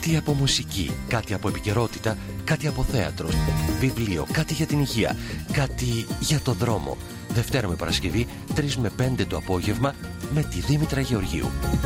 Κάτι από μουσική, κάτι από επικαιρότητα, κάτι από θέατρο, βιβλίο, κάτι για την υγεία, κάτι για το δρόμο. Δευτέρα με Παρασκευή, 3 με 5 το απόγευμα, με τη Δήμητρα Γεωργίου.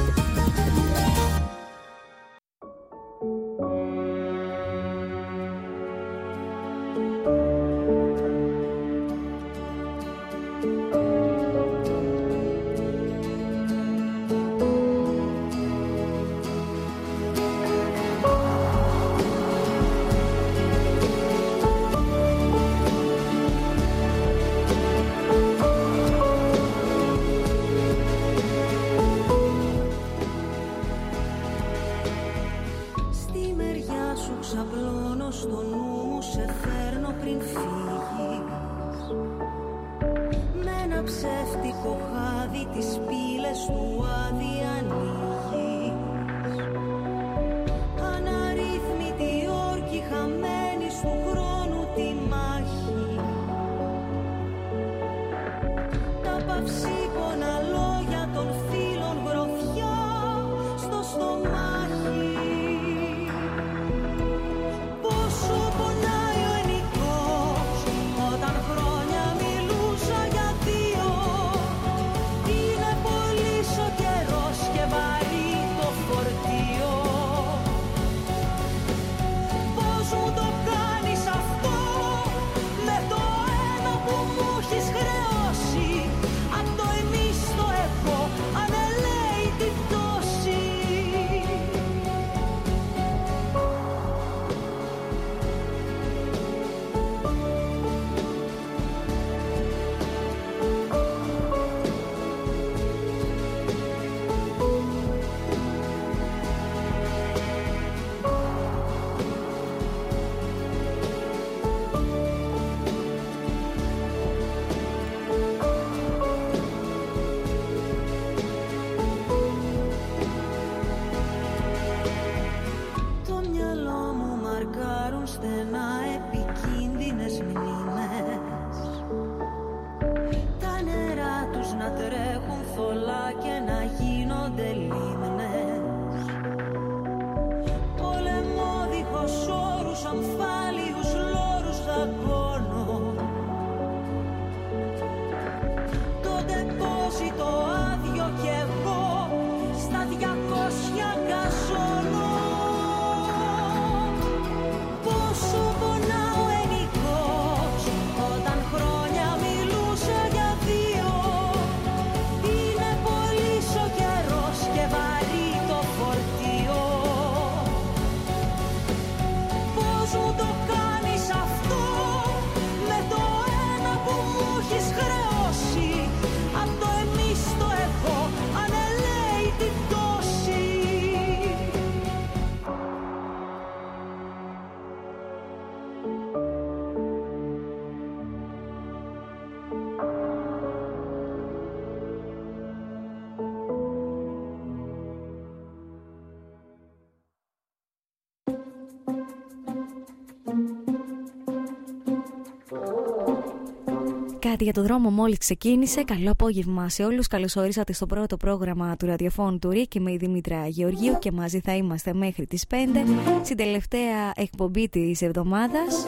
Κάτι για το δρόμο μόλις ξεκίνησε. Καλό απόγευμα σε όλους. Καλώς ορίσατε στο πρώτο πρόγραμμα του ραδιοφώνου του ΡΙΚ. Είμαι η Δήμητρα Γεωργίου και μαζί θα είμαστε μέχρι τις 5 στην τελευταία εκπομπή της εβδομάδας.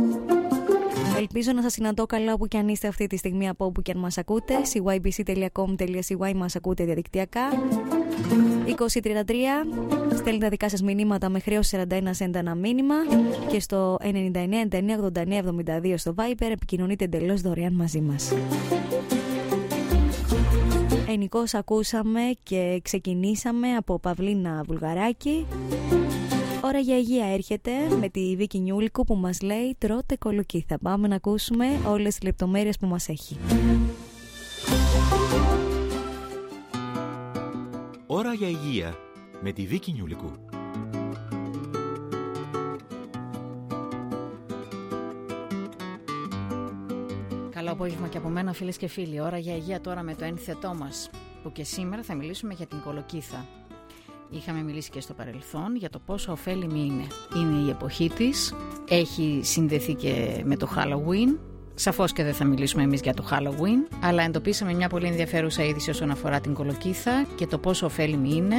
Ελπίζω να σας συναντώ καλά όπου και αν είστε αυτή τη στιγμή, από όπου και αν μας ακούτε. cybc.com.cy μας ακούτε διαδικτυακά. 2033 στέλνετε τα δικά σας μηνύματα με χρέωση 41 cent ένα μήνυμα και στο 99998972 στο Viber επικοινωνείτε εντελώς δωρεάν μαζί μας. Ενικώς ακούσαμε και ξεκινήσαμε από Παυλίνα Βουλγαράκη. Ώρα για υγεία έρχεται με τη Βίκη Νιούλικου που μας λέει τρώτε κολοκύθα. Πάμε να ακούσουμε όλες τις λεπτομέρειες που μας έχει. Ώρα για υγεία με τη Βίκη Νιούλικου. Καλό απόγευμα και από μένα, φίλες και φίλοι. Ώρα για υγεία τώρα με το ένθετό μας, που και σήμερα θα μιλήσουμε για την κολοκύθα. Είχαμε μιλήσει και στο παρελθόν για το πόσο ωφέλιμη είναι. Είναι η εποχή της, έχει συνδεθεί και με το Halloween. Σαφώς και δεν θα μιλήσουμε εμείς για το Halloween, αλλά εντοπίσαμε μια πολύ ενδιαφέρουσα είδηση όσον αφορά την κολοκύθα και το πόσο ωφέλιμη είναι,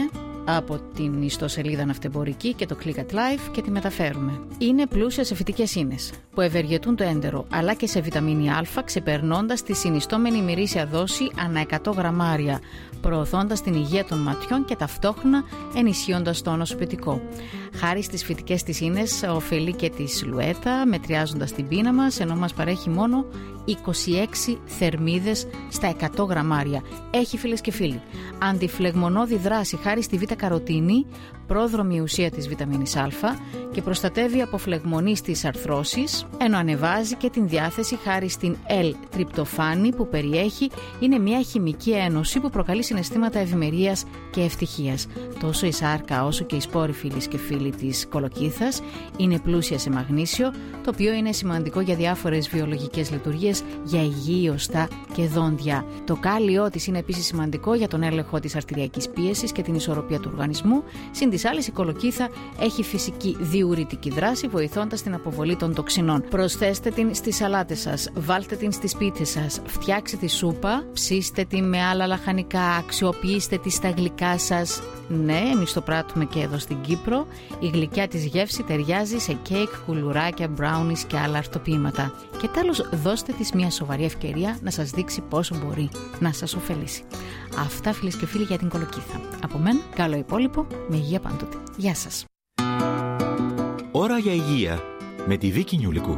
από την ιστοσελίδα ναυτεμπορική και το Click at Life και τη μεταφέρουμε. Είναι πλούσια σε φυτικές ίνες που ευεργετούν το έντερο, αλλά και σε βιταμίνη Α, ξεπερνώντας τη συνιστόμενη ημερήσια δόση ανά 100 γραμμάρια, προωθώντας την υγεία των ματιών και ταυτόχρονα ενισχύοντας το νοσοποιητικό. Χάρη στις φυτικές της ίνες ωφελεί και τη σιλουέτα, μετριάζοντας την πείνα μας, ενώ μας παρέχει μόνο 26 θερμίδες στα 100 γραμμάρια. Έχει, φίλες και φίλοι, αντιφλεγμονώδη δράση χάρη στη β-καροτίνη, πρόδρομη ουσία της βιταμίνης Α, και προστατεύει από φλεγμονή στις αρθρώσεις, ενώ ανεβάζει και την διάθεση χάρη στην L-τριπτοφάνη που περιέχει. Είναι μια χημική ένωση που προκαλεί συναισθήματα ευημερίας και ευτυχίας. Τόσο η σάρκα όσο και οι σπόροι, φίλες και φίλοι, της κολοκύθας είναι πλούσια σε μαγνήσιο, το οποίο είναι σημαντικό για διάφορες βιολογικές λειτουργίες, για υγιή οστά και δόντια. Το κάλιό της είναι επίσης σημαντικό για τον έλεγχο της αρτηριακής πίεσης και την ισορροπία του οργανισμού. Συν της άλλης, η κολοκύθα έχει φυσική διουρητική δράση, βοηθώντας την αποβολή των τοξινών. Προσθέστε την στις σαλάτες σας, βάλτε την στις πίτσες σας, φτιάξτε τη σούπα, ψήστε τη με άλλα λαχανικά, αξιοποιήστε τη στα γλυκά σας. Ναι, εμείς το πράττουμε και εδώ στην Κύπρο. Η γλυκιά της γεύση ταιριάζει σε κέικ, κουλουράκια, μπράουνις και άλλα αρτοποίηματα. Και τέλος, δώστε της μια σοβαρή ευκαιρία να σας δείξει πόσο μπορεί να σας ωφελήσει. Αυτά, φίλες και φίλοι, για την κολοκύθα. Από μένα, καλό υπόλοιπο, με υγεία πάντοτε. Γεια σας. Ώρα για υγεία με τη Βίκη Νιουλικού.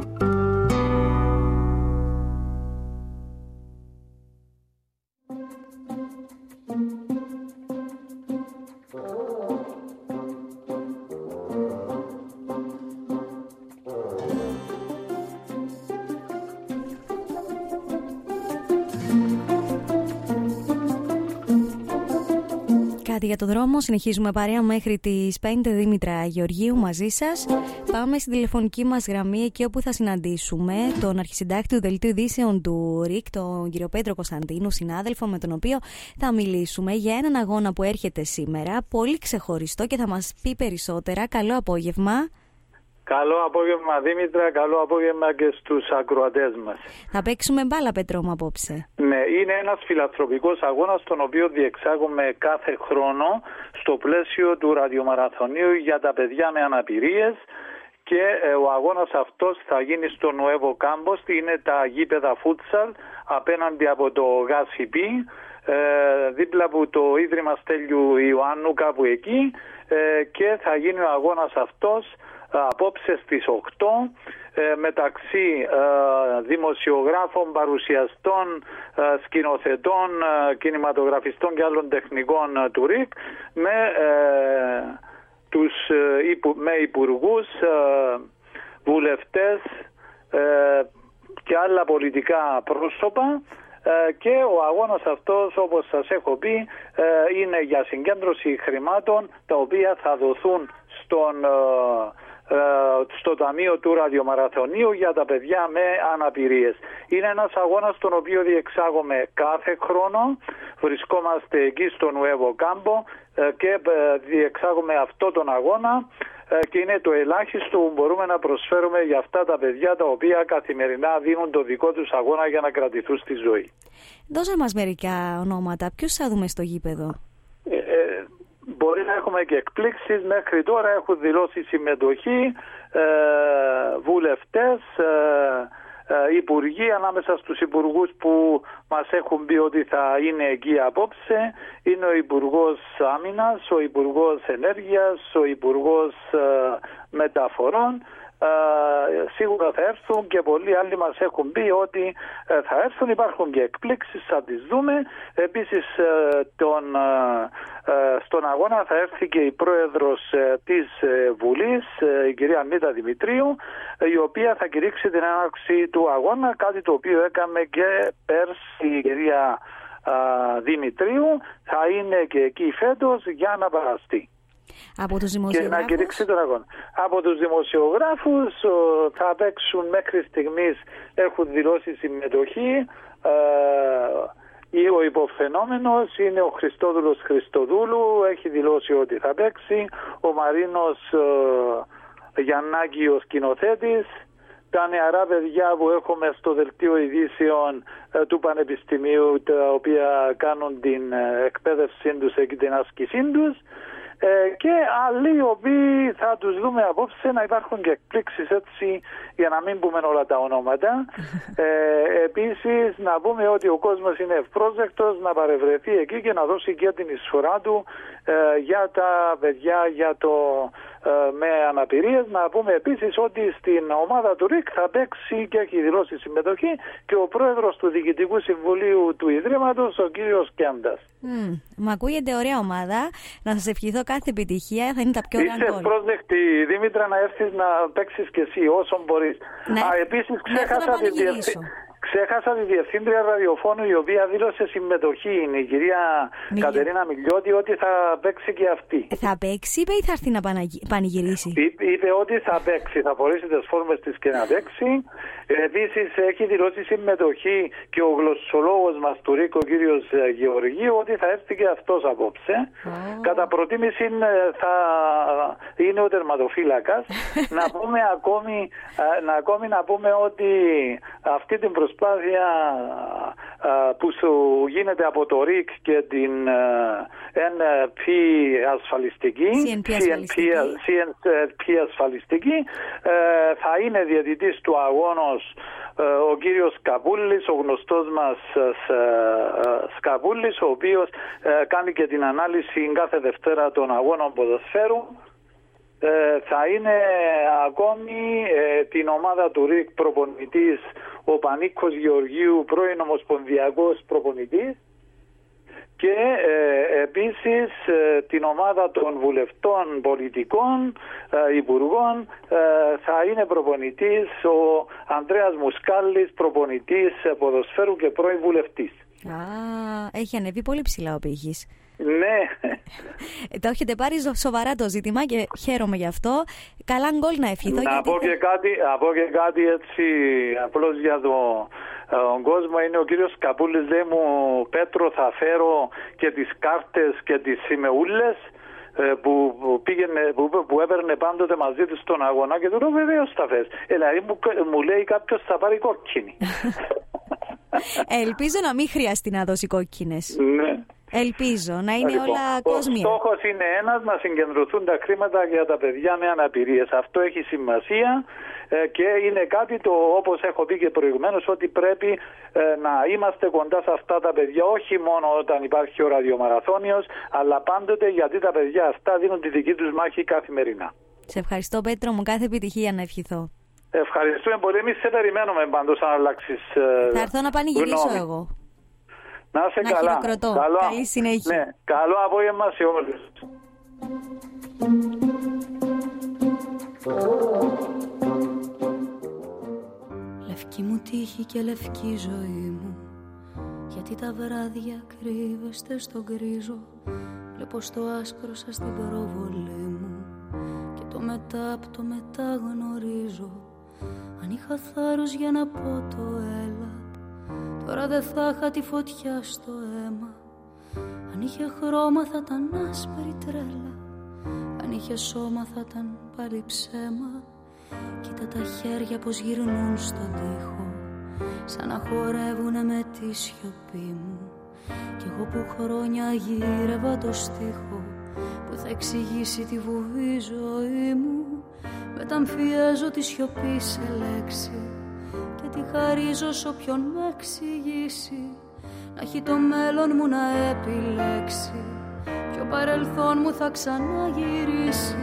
Για το δρόμο, συνεχίζουμε παρέα μέχρι τις 5. Δήμητρα Γεωργίου μαζί σας. Πάμε στην τηλεφωνική μας γραμμή, εκεί όπου θα συναντήσουμε τον αρχισυντάκτη του Δελτίου Ειδήσεων του ΡΙΚ, τον κύριο Πέτρο Κωνσταντίνου, συνάδελφο με τον οποίο θα μιλήσουμε για έναν αγώνα που έρχεται σήμερα, πολύ ξεχωριστό και θα μας πει περισσότερα. Καλό απόγευμα. Καλό απόγευμα, Δήμητρα, καλό απόγευμα και στους ακροατές μας. Θα παίξουμε μπάλα, Πέτρο μου, απόψε. Ναι, είναι ένας φιλανθρωπικός αγώνας τον οποίο διεξάγουμε κάθε χρόνο στο πλαίσιο του ραδιομαραθωνίου για τα παιδιά με αναπηρίες, και ο αγώνας αυτός θα γίνει στο Νουέβο Κάμπος, είναι τα γήπεδα φούτσαλ απέναντι από το ΓΑΣΥΠΗ, δίπλα από το Ίδρυμα Στέλιου Ιωάννου, κάπου εκεί, και θα γίνει ο αγώνας αυτός απόψε στις 8 μεταξύ δημοσιογράφων, παρουσιαστών, σκηνοθετών, κινηματογραφιστών και άλλων τεχνικών του ΡΙΚ με υπουργούς, βουλευτές και άλλα πολιτικά πρόσωπα. Και ο αγώνας αυτός, όπως σας έχω πει, είναι για συγκέντρωση χρημάτων τα οποία θα δοθούν στο Ταμείο του Ραδιομαραθωνίου για τα παιδιά με αναπηρίες. Είναι ένας αγώνας τον οποίο διεξάγουμε κάθε χρόνο. Βρισκόμαστε εκεί στο Νουέβο Κάμπο και διεξάγουμε αυτό τον αγώνα, και είναι το ελάχιστο που μπορούμε να προσφέρουμε για αυτά τα παιδιά τα οποία καθημερινά δίνουν το δικό τους αγώνα για να κρατηθούν στη ζωή. Δώσε μας μερικά ονόματα. Ποιους θα δούμε στο γήπεδο? Μπορεί να έχουμε και εκπλήξεις. Μέχρι τώρα έχουν δηλώσει συμμετοχή βουλευτές, υπουργοί. Ανάμεσα στους υπουργούς που μας έχουν πει ότι θα είναι εκεί απόψε είναι ο Υπουργός Άμυνας, ο Υπουργός Ενέργειας, ο Υπουργός Μεταφορών. Σίγουρα θα έρθουν και πολλοί άλλοι μας έχουν πει ότι θα έρθουν. Υπάρχουν και εκπλήξεις, θα τις δούμε. Επίσης στον αγώνα θα έρθει και η πρόεδρος της Βουλής, η κυρία Μίτα Δημητρίου, η οποία θα κηρύξει την έναρξη του αγώνα, κάτι το οποίο έκαμε και πέρσι η κυρία Δημητρίου. Θα είναι και εκεί φέτος για να παραστεί. Από τους και να κηρύξει τον αγώνα. Από τους δημοσιογράφους θα παίξουν, μέχρι στιγμής έχουν δηλώσει συμμετοχή. Ο υποφαινόμενος είναι ο Χριστόδουλος Χριστοδούλου, έχει δηλώσει ότι θα παίξει. Ο Μαρίνος Γιαννάκη, ο σκηνοθέτης. Τα νεαρά παιδιά που έχουμε στο Δελτίο Ειδήσεων του Πανεπιστημίου, τα οποία κάνουν την εκπαίδευσή τους και την άσκησή τους. και άλλοι οι οποίοι θα τους δούμε απόψε, να υπάρχουν και εκπλήξεις έτσι, για να μην πούμε όλα τα ονόματα. Επίσης να πούμε ότι ο κόσμος είναι ευπρόσδεκτος να παρευρεθεί εκεί και να δώσει και την εισφορά του για τα παιδιά με αναπηρίες. Να πούμε επίσης ότι στην ομάδα του ΡΙΚ θα παίξει και έχει δηλώσει συμμετοχή και ο πρόεδρος του Διοικητικού Συμβουλίου του Ιδρύματος, ο κύριος Κέντας. Μ' ακούγεται ωραία ομάδα. Να σας ευχηθώ κάθε επιτυχία. Θα είναι τα πιο ωραία γκολ. Είσαι πρόσδεκτη, Δήμητρα, να έρθεις να παίξεις και εσύ όσο μπορείς. Επίσης ξέχασα τη διευθύντρια ραδιοφώνου, η οποία δήλωσε συμμετοχή, είναι η κυρία Κατερίνα Μιλιώτη, ότι θα παίξει και αυτή. Θα παίξει, είπε, ή θα έρθει να πανηγυρίσει? Είπε ότι θα παίξει, θα φορέσει τις φόρμες της και να παίξει. Επίσης έχει δηλώσει συμμετοχή και ο γλωσσολόγος μας του ΡΙΚ, ο κύριος Γεωργίου, ότι θα έρθει και αυτός απόψε. Κατά προτίμηση θα είναι ο τερματοφύλακας. να πούμε ότι αυτή την προσπάθεια που σου γίνεται από το ΡΙΚ και την NP ασφαλιστική, CNP ασφαλιστική, θα είναι διαιτητής του αγώνος ο κύριος Σκαπούλης, ο γνωστός μας Σκαπούλης, ο οποίος κάνει και την ανάλυση κάθε Δευτέρα των αγώνων ποδοσφαίρου. Θα είναι ακόμη την ομάδα του ΡΙΚ προπονητής ο Πανίκος Γεωργίου, πρώην ομοσπονδιακός προπονητής, και επίσης την ομάδα των βουλευτών πολιτικών, υπουργών, θα είναι προπονητής ο Ανδρέας Μουσκάλης, προπονητής ποδοσφαίρου και πρώην βουλευτής. Έχει ανεβεί πολύ ψηλά ο πύχης. Ναι. Το έχετε πάρει σοβαρά το ζήτημα και χαίρομαι γι' αυτό. Καλά γκολ να ευχηθώ. Να πω και κάτι έτσι απλώς για τον κόσμο. Είναι ο κύριος Καπούλης, λέει μου, Πέτρο, θα φέρω και τις κάρτες και τις σημεούλες που έπαιρνε πάντοτε μαζί του στον αγώνα, και του λέω βεβαίως θα φέρεις. Δηλαδή μου λέει κάποιος θα πάρει κόκκινη. Ελπίζω να μην χρειαστεί να δώσει κόκκινες. Ναι. Ελπίζω να είναι όλα κόσμια. Ο στόχος είναι ένας, να συγκεντρωθούν τα χρήματα για τα παιδιά με αναπηρίες. Αυτό έχει σημασία και είναι κάτι όπως έχω πει και προηγουμένως, ότι πρέπει να είμαστε κοντά σε αυτά τα παιδιά, όχι μόνο όταν υπάρχει ο ραδιομαραθώνιος, αλλά πάντοτε, γιατί τα παιδιά αυτά δίνουν τη δική τους μάχη καθημερινά. Σε ευχαριστώ, Πέτρο μου, κάθε επιτυχία να ευχηθώ. Ευχαριστούμε πολύ. Εμείς σε περιμένουμε πάντως αν αλλάξεις θα έρθω να πανηγυρίσω εγώ. Να είσαι καλά. Χειροκροτώ. Καλή συνέχεια. Ναι, καλό απόγευμα σε όλους. Λευκή μου τύχη και λευκή ζωή μου, γιατί τα βράδια κρύβεστε στον γκρίζο. Βλέπω στο άσπρο σας την προβολή μου και το μετά απ' το μετά γνωρίζω. Αν είχα θάρρος για να πω το έλα, τώρα δεν θα είχα τη φωτιά στο αίμα. Αν είχε χρώμα θα ήταν άσπρη τρέλα, αν είχε σώμα θα ήταν πάλι ψέμα. Κοίτα τα χέρια πως γυρνούν στον τοίχο, σαν να χορεύουνε με τη σιωπή μου. Κι εγώ που χρόνια γύρευα το στίχο που θα εξηγήσει τη βουβή ζωή μου, μεταμφιέζω τη σιωπή σε λέξη και τη χαρίζω σ' όποιον με εξηγήσει. Να έχει το μέλλον μου να επιλέξει, ποιο παρελθόν μου θα ξαναγυρίσει.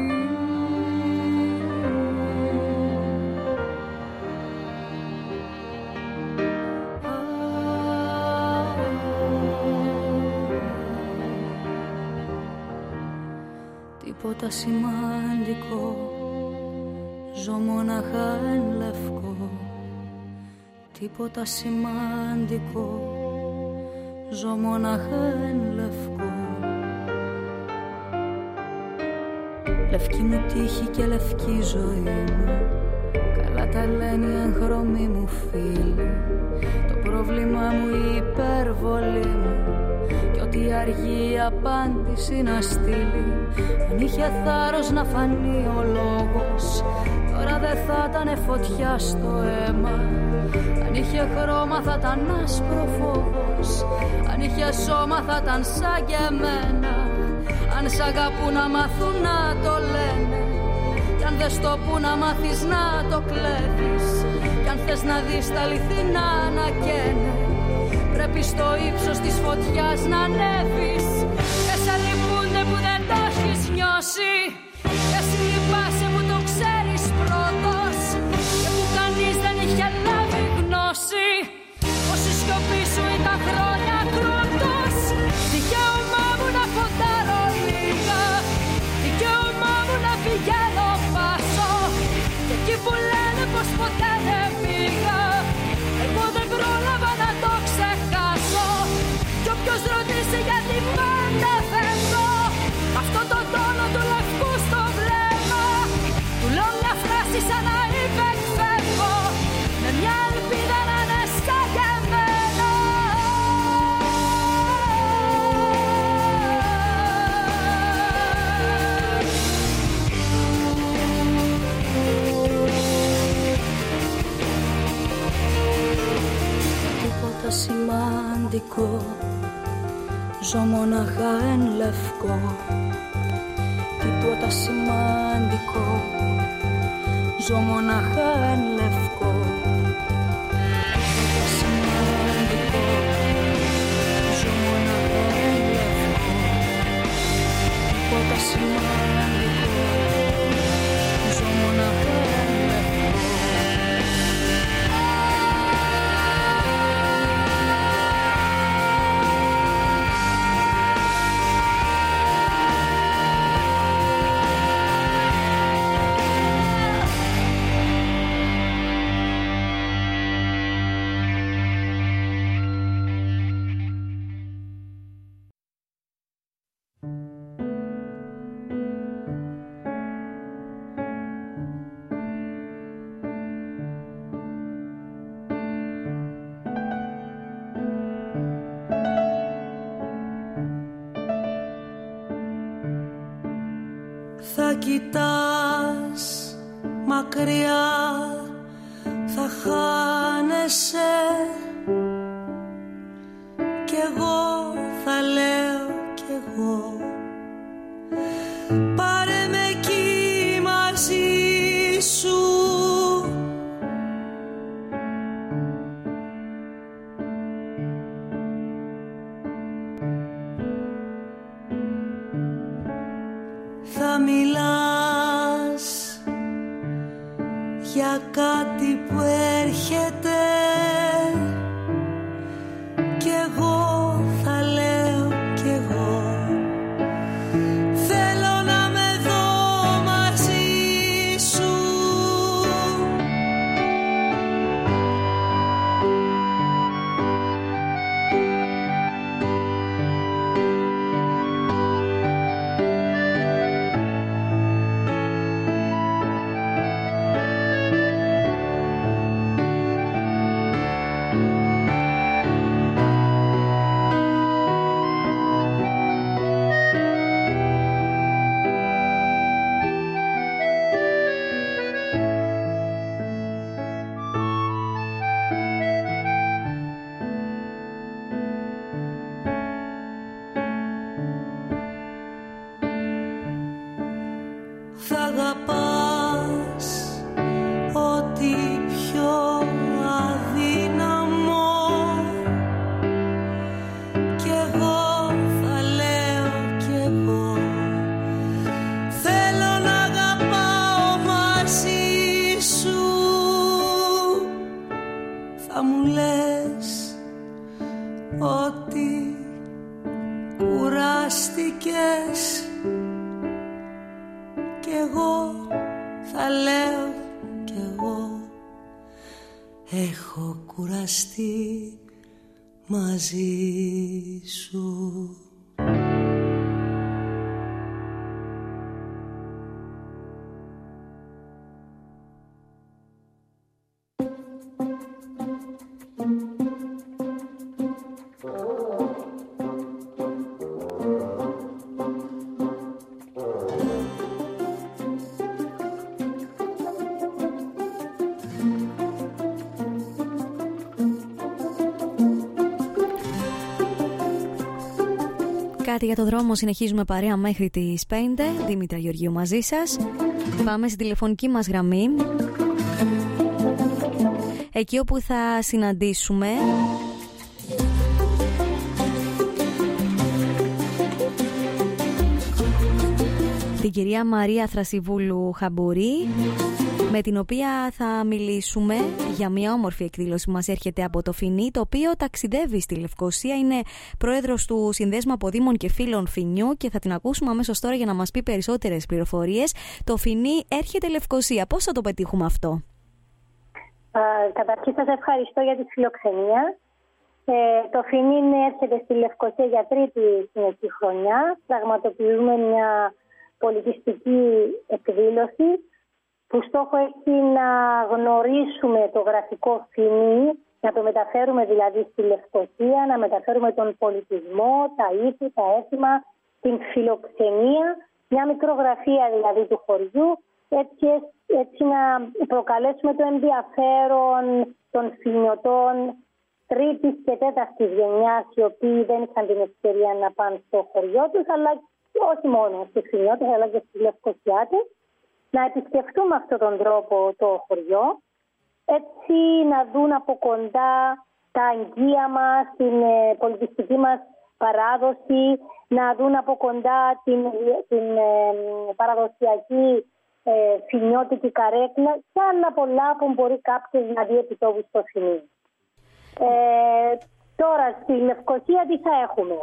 Τίποτα σημαντικό, ζω μοναχά εν λευκό. Τίποτα σημαντικό, ζω μοναχά εν λευκό. Λευκή μου τύχη και λευκή ζωή μου, καλά τα λένε οι εγχρωμοί μου φίλοι. Το πρόβλημά μου η υπερβολή μου, κι ό,τι αργεί η απάντηση να στείλει. Αν είχε θάρρος να φανεί ο λόγος, τώρα δεν θα ήταν φωτιά στο αίμα. Αν είχε χρώμα θα ήταν άσπρο φόβος, αν είχε σώμα θα ήταν σαν και εμένα. Αν σ' αγαπούν να μάθουν να το λένε, κι αν δεν στο που να μάθεις να το κλέβεις, κι αν θες να δεις τα αληθινά να καίνε, πρέπει στο ύψος της φωτιάς να ανέβεις. Και σε λυπούνται που δεν το έχεις νιώσει, και εσύ λυπάσαι που το ξέρεις πρώτος, και που κανείς δεν είχε λάβει γνώση, πως η σιωπή σου ήταν χρόνια κρότος. Δικαίωμά μου να φοντάρω λίγα, δικαίωμά μου να πηγαίνω πάσω, και εκεί που λένε πως ποτέ δεν πήγα, εγώ δεν πρόλαβα να το ξεχάσω. Κι όποιος ρωτήσει γιατί πάντα φεύγω, αυτό το τόνο του λευκού στο βλέμμα, του λέω μια φράση σαν να υπεκφεύγω, με μια ελπίδα να είναι σαν και εμένα. Τίποτα σημαντικό, ζω μοναχά εν λευκό. Τίποτα σημαντικό, ζω μοναχά εν λευκό. Τίποτα σημαντικό, ζω μοναχά εν λευκό. Τίποτα σημαντικό, ζω μοναχά εν λευκό. Θα κοιτάς μακριά, θα χάνεσαι, κι εγώ θα λέω κι εγώ, πάρε με εκεί μαζί σου. Θα μιλάς για κάτι που έρχεται, κι εγώ θα λέω κι εγώ, θέλω να με δω μαζί σου. Θα αγαπάς ό,τι πιο αδύναμο, κι εγώ θα λέω κι εγώ, θέλω να αγαπάω μαζί σου. Θα μου λες ότι κουράστηκες, κι εγώ θα λέω κι εγώ, έχω κουραστεί μαζί σου. Κάτι για το δρόμο, συνεχίζουμε παρέα μέχρι τις 5. Δήμητρα Γεωργίου μαζί σας. Πάμε στην τηλεφωνική μας γραμμή, εκεί όπου θα συναντήσουμε την κυρία Μαρία Θρασιβούλου Χαμπουρή, με την οποία θα μιλήσουμε για μια όμορφη εκδήλωση που μας έρχεται από το Φοινί, το οποίο ταξιδεύει στη Λευκοσία. Είναι πρόεδρος του Συνδέσμου Αποδήμων και Φίλων Φοινιού και θα την ακούσουμε αμέσως τώρα για να μας πει περισσότερες πληροφορίες. Το Φοινί έρχεται Λευκοσία. Πώς θα το πετύχουμε αυτό? Καταρχήν σας ευχαριστώ για τη φιλοξενία. Το Φοινί έρχεται στη Λευκοσία για τρίτη συνεχή χρονιά. Πραγματοποιούμε μια πολιτιστική εκδήλωση που στόχο έχει να γνωρίσουμε το γραφικό Φοινί, να το μεταφέρουμε δηλαδή στη Λευκοσία, να μεταφέρουμε τον πολιτισμό, τα ήθη, τα έθιμα, την φιλοξενία, μια μικρογραφία δηλαδή του χωριού, έτσι να προκαλέσουμε το ενδιαφέρον των φοινιωτών τρίτης και τέταρτης γενιάς, οι οποίοι δεν είχαν την ευκαιρία να πάνε στο χωριό τους, αλλά όχι μόνο στους φοινιώτες, αλλά και στους Λευκοσιάτες, να επισκεφτούμε αυτόν τον τρόπο το χωριό, έτσι να δουν από κοντά τα αγγεία μας, την πολιτιστική μας παράδοση, να δουν από κοντά την παραδοσιακή φοινιώτικη καρέκλα και άλλα πολλά που μπορεί κάποιος να δει επιτόπου στο Φοινί. Τώρα στη Λευκοσία τι θα έχουμε?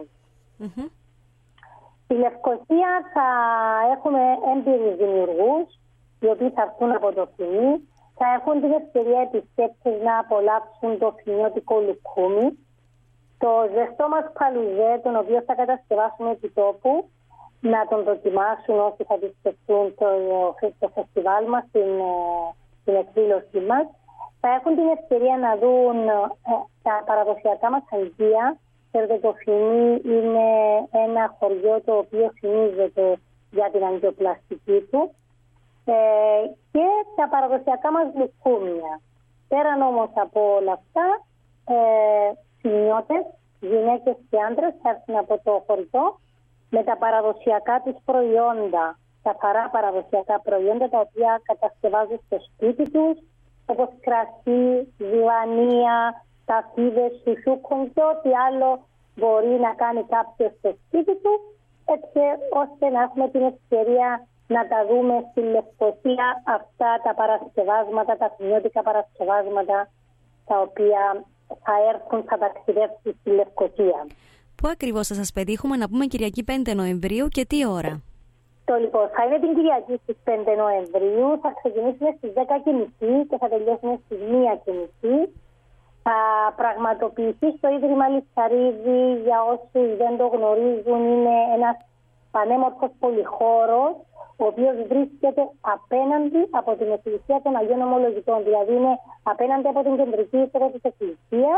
Στη Λευκοσία θα έχουμε έμπειρους δημιουργούς, οι οποίοι θα έρθουν από το Φοινί, θα έχουν την ευκαιρία επισκέπτες να απολαύσουν το φοινιώτικο λουκούμι, το ζεστό μας παλουζέ, τον οποίο θα κατασκευάσουμε επί τόπου, να τον δοκιμάσουν όσοι θα επισκεφτούν το φεστιβάλ μας, την εκδήλωσή μας. Θα έχουν την ευκαιρία να δουν τα παραδοσιακά μας αγγεία. Το Φοινί είναι ένα χωριό το οποίο θυμίζεται για την αγκιοπλαστική του και τα παραδοσιακά μας λουκούμια. Πέραν όμως από όλα αυτά, φοινιώτες, γυναίκες και άντρες θα έρθουν από το χωριό με τα παραδοσιακά τους προϊόντα, τα παρά παραδοσιακά προϊόντα τα οποία κατασκευάζουν στο σπίτι τους, όπως κρασί, ζυβανία, ταφίδες, σουσούκων και ό,τι άλλο μπορεί να κάνει κάποιος στο σπίτι του, έτσι ώστε να έχουμε την ευκαιρία να τα δούμε στη Λευκοσία αυτά τα παρασκευάσματα, τα φοινιώτικα παρασκευάσματα τα οποία θα έρθουν, θα ταξιδεύσουν στη Λευκοσία. Πού ακριβώς θα σας πετύχουμε? Να πούμε Κυριακή 5 Νοεμβρίου και τι ώρα? Το λοιπόν θα είναι την Κυριακή στις 5 Νοεμβρίου, θα ξεκινήσουμε στις 10:30 και θα τελειώσουμε στις 1:30. Θα πραγματοποιηθεί στο Ίδρυμα Λιτσαρίδη. Για όσους δεν το γνωρίζουν, είναι ένας πανέμορφος πολυχώρος, ο οποίος βρίσκεται απέναντι από την Εκκλησία των Αγίων Ομολογητών. Δηλαδή είναι απέναντι από την κεντρική είσοδο της Εκκλησίας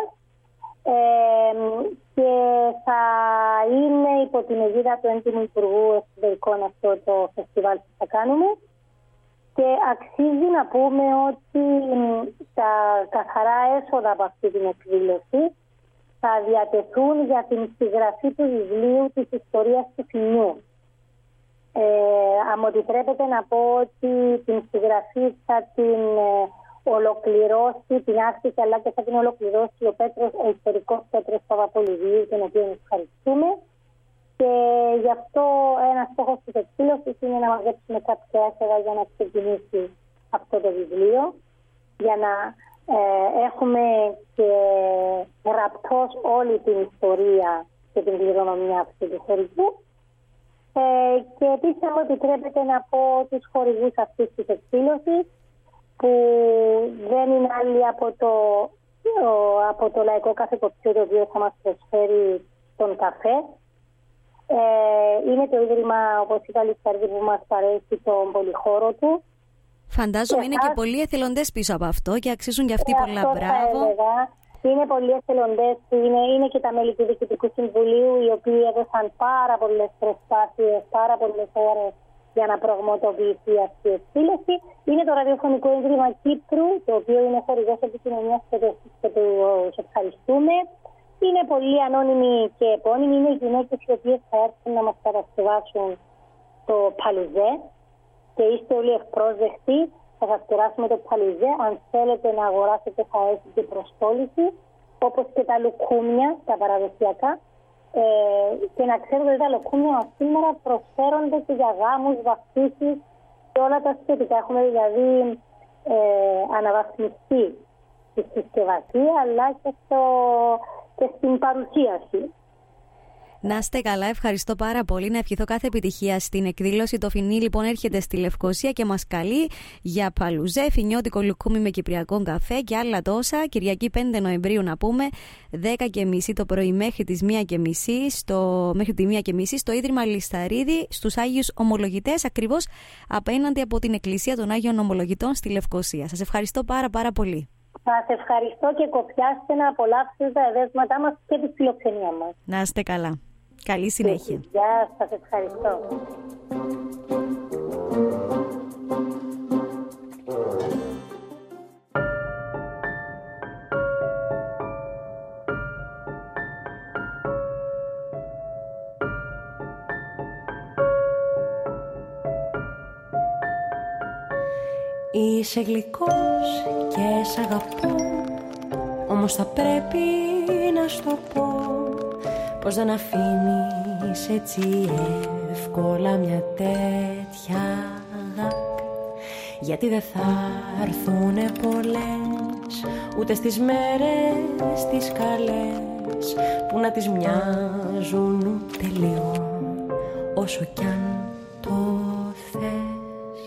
και θα είναι υπό την αιγίδα του έντιμου Υπουργού Εξωτερικών αυτό το φεστιβάλ που θα κάνουμε. Και αξίζει να πούμε ότι τα καθαρά έσοδα από αυτή την εκδήλωση θα διατεθούν για την συγγραφή του βιβλίου της ιστορίας του Φοινιού. Αν μου επιτρέπετε να πω ότι την συγγραφή θα την ολοκληρώσει, την άσκηση αλλά και θα την ολοκληρώσει ο ιστορικός Πέτρος Παπαπολιδίου, τον οποίο ευχαριστούμε. Και γι' αυτό ένας στόχος της εκδήλωσης είναι να μαζέψουμε κάποια έσοδα για να ξεκινήσει αυτό το βιβλίο, για να έχουμε και γραπτός όλη την ιστορία και την κληρονομιά αυτού του χωριού. Και επίσης, αν μου επιτρέπετε να πω τους χορηγούς αυτής της εκδήλωσης, που δεν είναι άλλοι από το Λαϊκό Καφεκοπτήριο, το οποίο θα μας προσφέρει τον καφέ. Είναι το Ίδρυμα, όπως είπα, Λιτσαρίδη, που μας παρέχει τον πολυχώρο του. Φαντάζομαι είναι και πολλοί εθελοντές πίσω από αυτό και αξίζουν για αυτοί πολλά μπράβο. Είναι πολλοί εθελοντές, είναι και τα μέλη του Διοικητικού Συμβουλίου, οι οποίοι έδωσαν πάρα πολλές προσπάθειες, πάρα πολλές ώρες για να πραγματοποιηθεί αυτή η εκδήλωση. Είναι το Ραδιοφωνικό Ίδρυμα Κύπρου, το οποίο είναι χορηγός επικοινωνίας και τους ευχαριστούμε. Είναι πολύ ανώνυμοι και επώνυμοι. Είναι οι γυναίκες οι οποίες θα έρθουν να μας κατασκευάσουν το παλουζέ και είστε όλοι ευπρόσδεκτοι. Θα σας περάσουμε το παλουζέ. Αν θέλετε να αγοράσετε θα έχετε προσπόληση, όπως και τα λουκούμια, τα παραδοσιακά. Και να ξέρετε ότι τα λουκούμια μας σήμερα προσφέρονται και για γάμους, βαφτίσεις και όλα τα σχετικά. Έχουμε δηλαδή αναβαθμιστεί στη συσκευασία αλλά και στην παρουσίαση. Να είστε καλά, ευχαριστώ πάρα πολύ. Να ευχηθώ κάθε επιτυχία στην εκδήλωση. Το Φινί λοιπόν έρχεται στη Λευκοσία και μας καλεί για παλουζέ, φινιώτικο λουκούμι με κυπριακό καφέ και άλλα τόσα. Κυριακή 5 Νοεμβρίου να πούμε, 10:30 το πρωί μέχρι τις 1:30 στο Ίδρυμα Λισταρίδη, στους Άγιους Ομολογητές, ακριβώς απέναντι από την Εκκλησία των Άγιων Ομολογητών στη Λευκοσία. Σας ευχαριστώ πάρα πολύ. Σας ευχαριστώ και κοπιάστε να απολαύσετε τα εδέσματά μας και τη φιλοξενία μας. Να είστε καλά. Καλή συνέχεια. Γεια σας, ευχαριστώ. Είσαι γλυκός και σ' αγαπώ, όμως θα πρέπει να σου το πω πως δεν αφήνεις έτσι εύκολα μια τέτοια αγάπη. Γιατί δεν θα έρθουνε πολλές ούτε στις μέρες τις καλές που να τις μοιάζουν ούτε λίγο όσο κι αν το θες.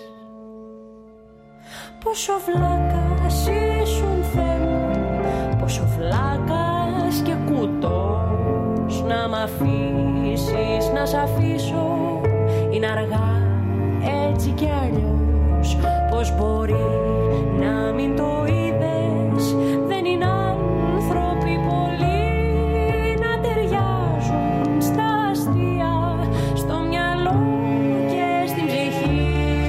Πόσο βλάκας ήσουν Θεέ μου, πόσο βλάκας και κουτός να μ' αφήσεις να σ' αφήσω. Είναι αργά έτσι κι αλλιώς, πως μπορεί να μην το είδες. Δεν είναι άνθρωποι πολλοί να ταιριάζουν στα αστεία, στο μυαλό και στην ψυχή.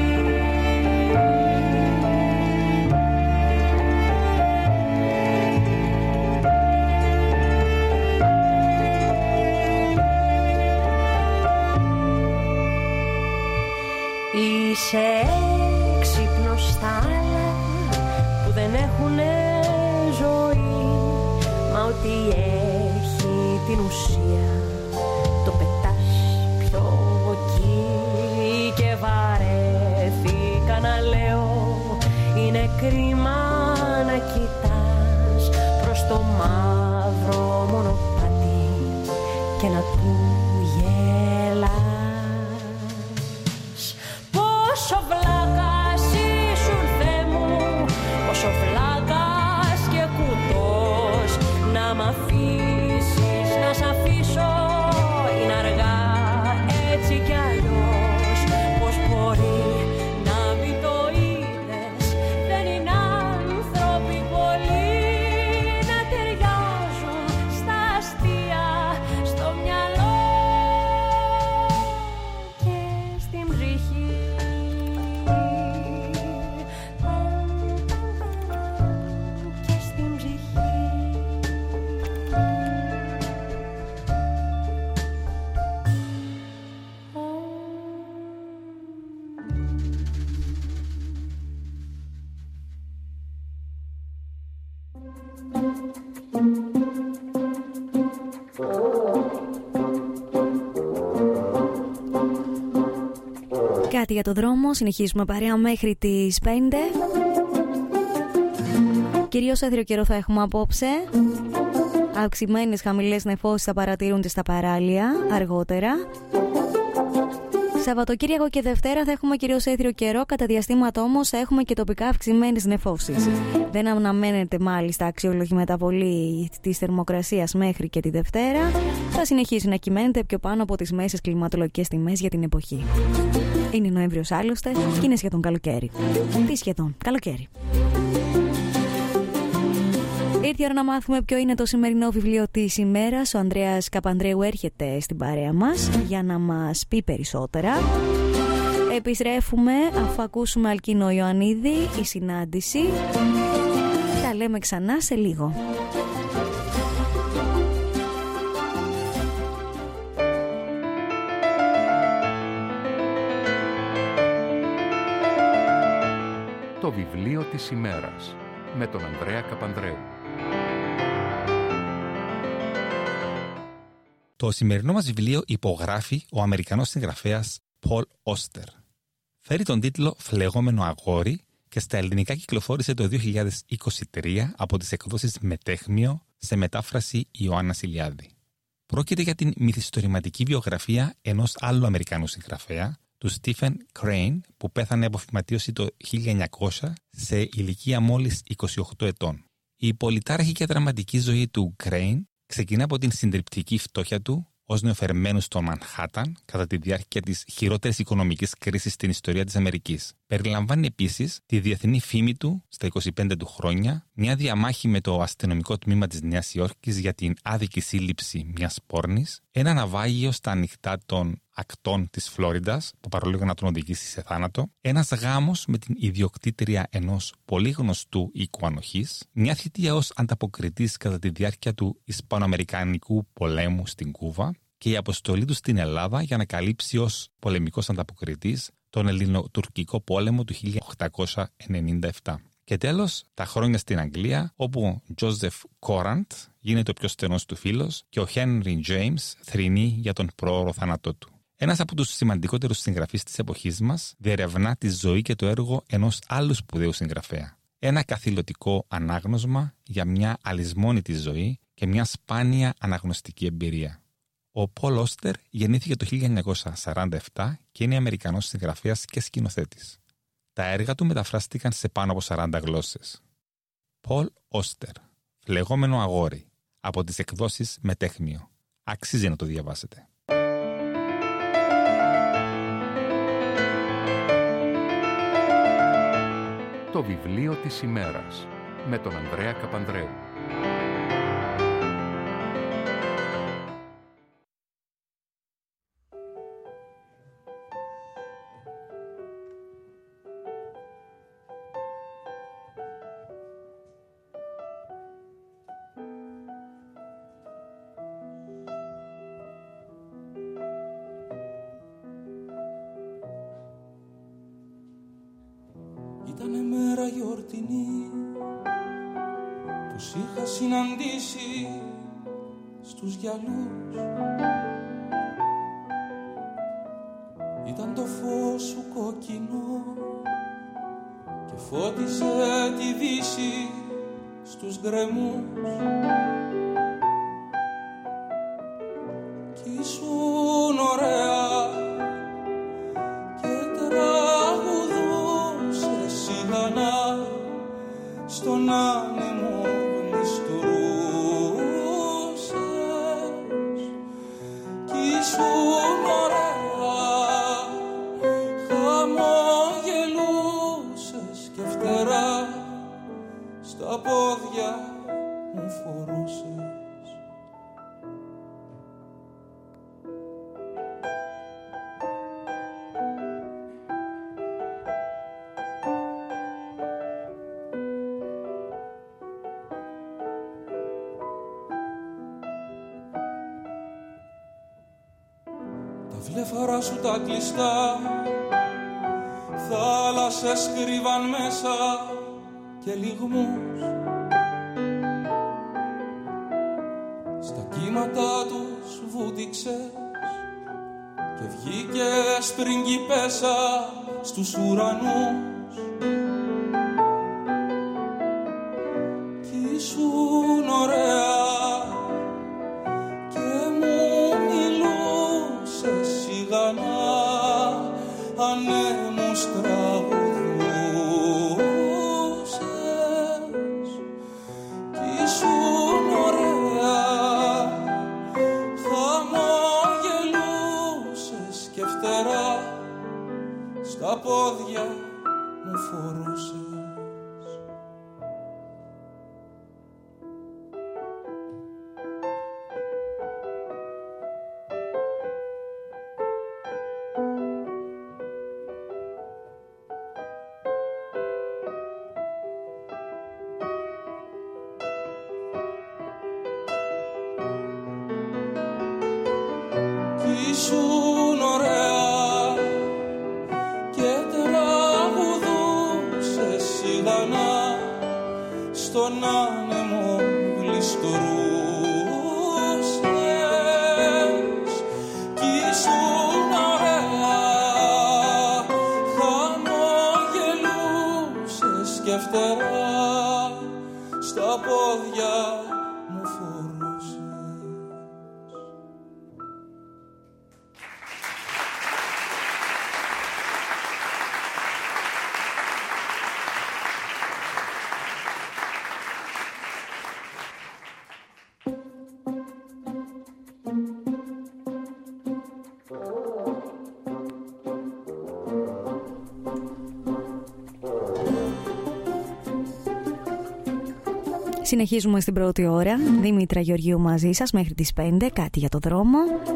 Είσαι έξυπνος στα άλλα που δεν έχουνε ζωή, μα ό,τι έχει την ουσία το πετάς πιο εκεί. Και βαρέθηκα να λέω είναι κρίμα να κοιτάς προς το μαύρο μονοπάτι και να του γελάς. Πόσο βλάκας ήσουν Θεέ μου, πόσο βλάκας και κουτός να μ' αφήσεις να σ' αφήσω. Είναι αργά έτσι κι αλλιώς, πως μπορεί να μην το είδες. Δεν είναι άνθρωποι πολλοί να ταιριάζουν στα αστεία, στο μυαλό και στην ψυχή. Κάτι για το δρόμο, συνεχίζουμε παρέα μέχρι τις 5. Κυρίως έθριο καιρό θα έχουμε απόψε. Αυξημένες χαμηλές νεφώσεις θα παρατηρούνται στα παράλια αργότερα. Σαββατοκύριακο και Δευτέρα θα έχουμε κυρίως έθριο καιρό, κατά διαστήματα όμως θα έχουμε και τοπικά αυξημένες νεφώσεις. Δεν αναμένεται μάλιστα αξιόλογη μεταβολή της θερμοκρασίας μέχρι και τη Δευτέρα. Θα συνεχίσει να κυμαίνεται πιο πάνω από τις μέσες κλιματολογικές τιμές για την εποχή. Είναι Νοέμβριος άλλωστε και είναι σχεδόν καλοκαίρι. Τι σχεδόν, καλοκαίρι. Ήρθε η ώρα να μάθουμε ποιο είναι το σημερινό βιβλίο της ημέρας. Ο Ανδρέας Καπανδρέου έρχεται στην παρέα μας για να μας πει περισσότερα. Επιστρέφουμε αφού ακούσουμε Αλκίνο Ιωαννίδη, η συνάντηση. Τα λέμε ξανά σε λίγο. Το βιβλίο της ημέρας με τον Ανδρέα Καπανδρέου. Το σημερινό μας βιβλίο υπογράφει ο Αμερικανός συγγραφέας Πολ Όστερ. Φέρει τον τίτλο «Φλεγόμενο αγόρι» και στα ελληνικά κυκλοφόρησε το 2023 από τις εκδόσεις Μετέχμιο σε μετάφραση Ιωάννα Ηλιάδη. Πρόκειται για την μυθιστορηματική βιογραφία ενός άλλου Αμερικανού συγγραφέα, του Στίφεν Κρέιν, που πέθανε από φυματίωση το 1900 σε ηλικία μόλις 28 ετών. Η πολυτάραχη και δραματική ζωή του Κρέιν ξεκινά από την συντριπτική φτώχεια του ως νεοφερμένου στο Μανχάταν κατά τη διάρκεια της χειρότερης οικονομικής κρίσης στην ιστορία της Αμερικής. Περιλαμβάνει επίσης τη διεθνή φήμη του στα 25 του χρόνια, μια διαμάχη με το αστυνομικό τμήμα της Νέας Υόρκης για την άδικη σύλληψη μιας πόρνης, ένα ναυάγιο στα ανοιχτά των ακτών της Φλόριντας, που παρολίγο να τον οδηγήσει σε θάνατο, ένας γάμος με την ιδιοκτήτρια ενός πολύ γνωστού οίκου ανοχής, μια θητεία ως ανταποκριτής κατά τη διάρκεια του Ισπανοαμερικανικού πολέμου στην Κούβα και η αποστολή του στην Ελλάδα για να καλύψει ως πολεμικός ανταποκριτής τον Ελληνοτουρκικό πόλεμο του 1897. Και τέλος, τα χρόνια στην Αγγλία, όπου ο Τζόζεφ Κόραντ γίνεται ο πιο στενός του φίλος και ο Χένρι Τζέιμς θρηνεί για τον πρόωρο θάνατό του. Ένας από τους σημαντικότερους συγγραφείς της εποχής μας διερευνά τη ζωή και το έργο ενός άλλου σπουδαίου συγγραφέα. Ένα καθηλωτικό ανάγνωσμα για μια αλυσμόνητη ζωή και μια σπάνια αναγνωστική εμπειρία. Ο Πολ Όστερ γεννήθηκε το 1947 και είναι Αμερικανός συγγραφέας και σκηνοθέτης. Τα έργα του μεταφράστηκαν σε πάνω από 40 γλώσσες. Πολ Όστερ, «Φλεγόμενο αγόρι», από τις εκδόσεις Μετέχμιο. Αξίζει να το διαβάσετε. Το βιβλίο της ημέρας με τον Ανδρέα Καπανδρέου. Ήτανε μέρα γιορτινή, τους είχα συναντήσει στους γυαλούς. Ήταν το φως σου κόκκινο και φώτιζε τη δύση στους γκρεμούς. Κι ήσουν ωραία στον άνεμο γλιστρούσες κι ήσουν ωραία, χαμογελούσες και φτερά στα πόδια μου φορούσες. Βλέφαρα σου τα κλειστά, θάλασσες κρύβαν μέσα και λιγμούς. Στα κύματα τους βούτυξες και βγήκες πριγκιπέσα στους ουρανούς. Κι ήσουν ωραία ανέμους τραγουδούσες κι ήσουν ωραία, χαμογελούσες και φτερά στα πόδια μου φορούσες. Ήσουν ωραία και τραγουδούσες Συνεχίζουμε στην πρώτη ώρα. Δήμητρα Γεωργίου μαζί σας μέχρι τις 5. Κάτι για το δρόμο.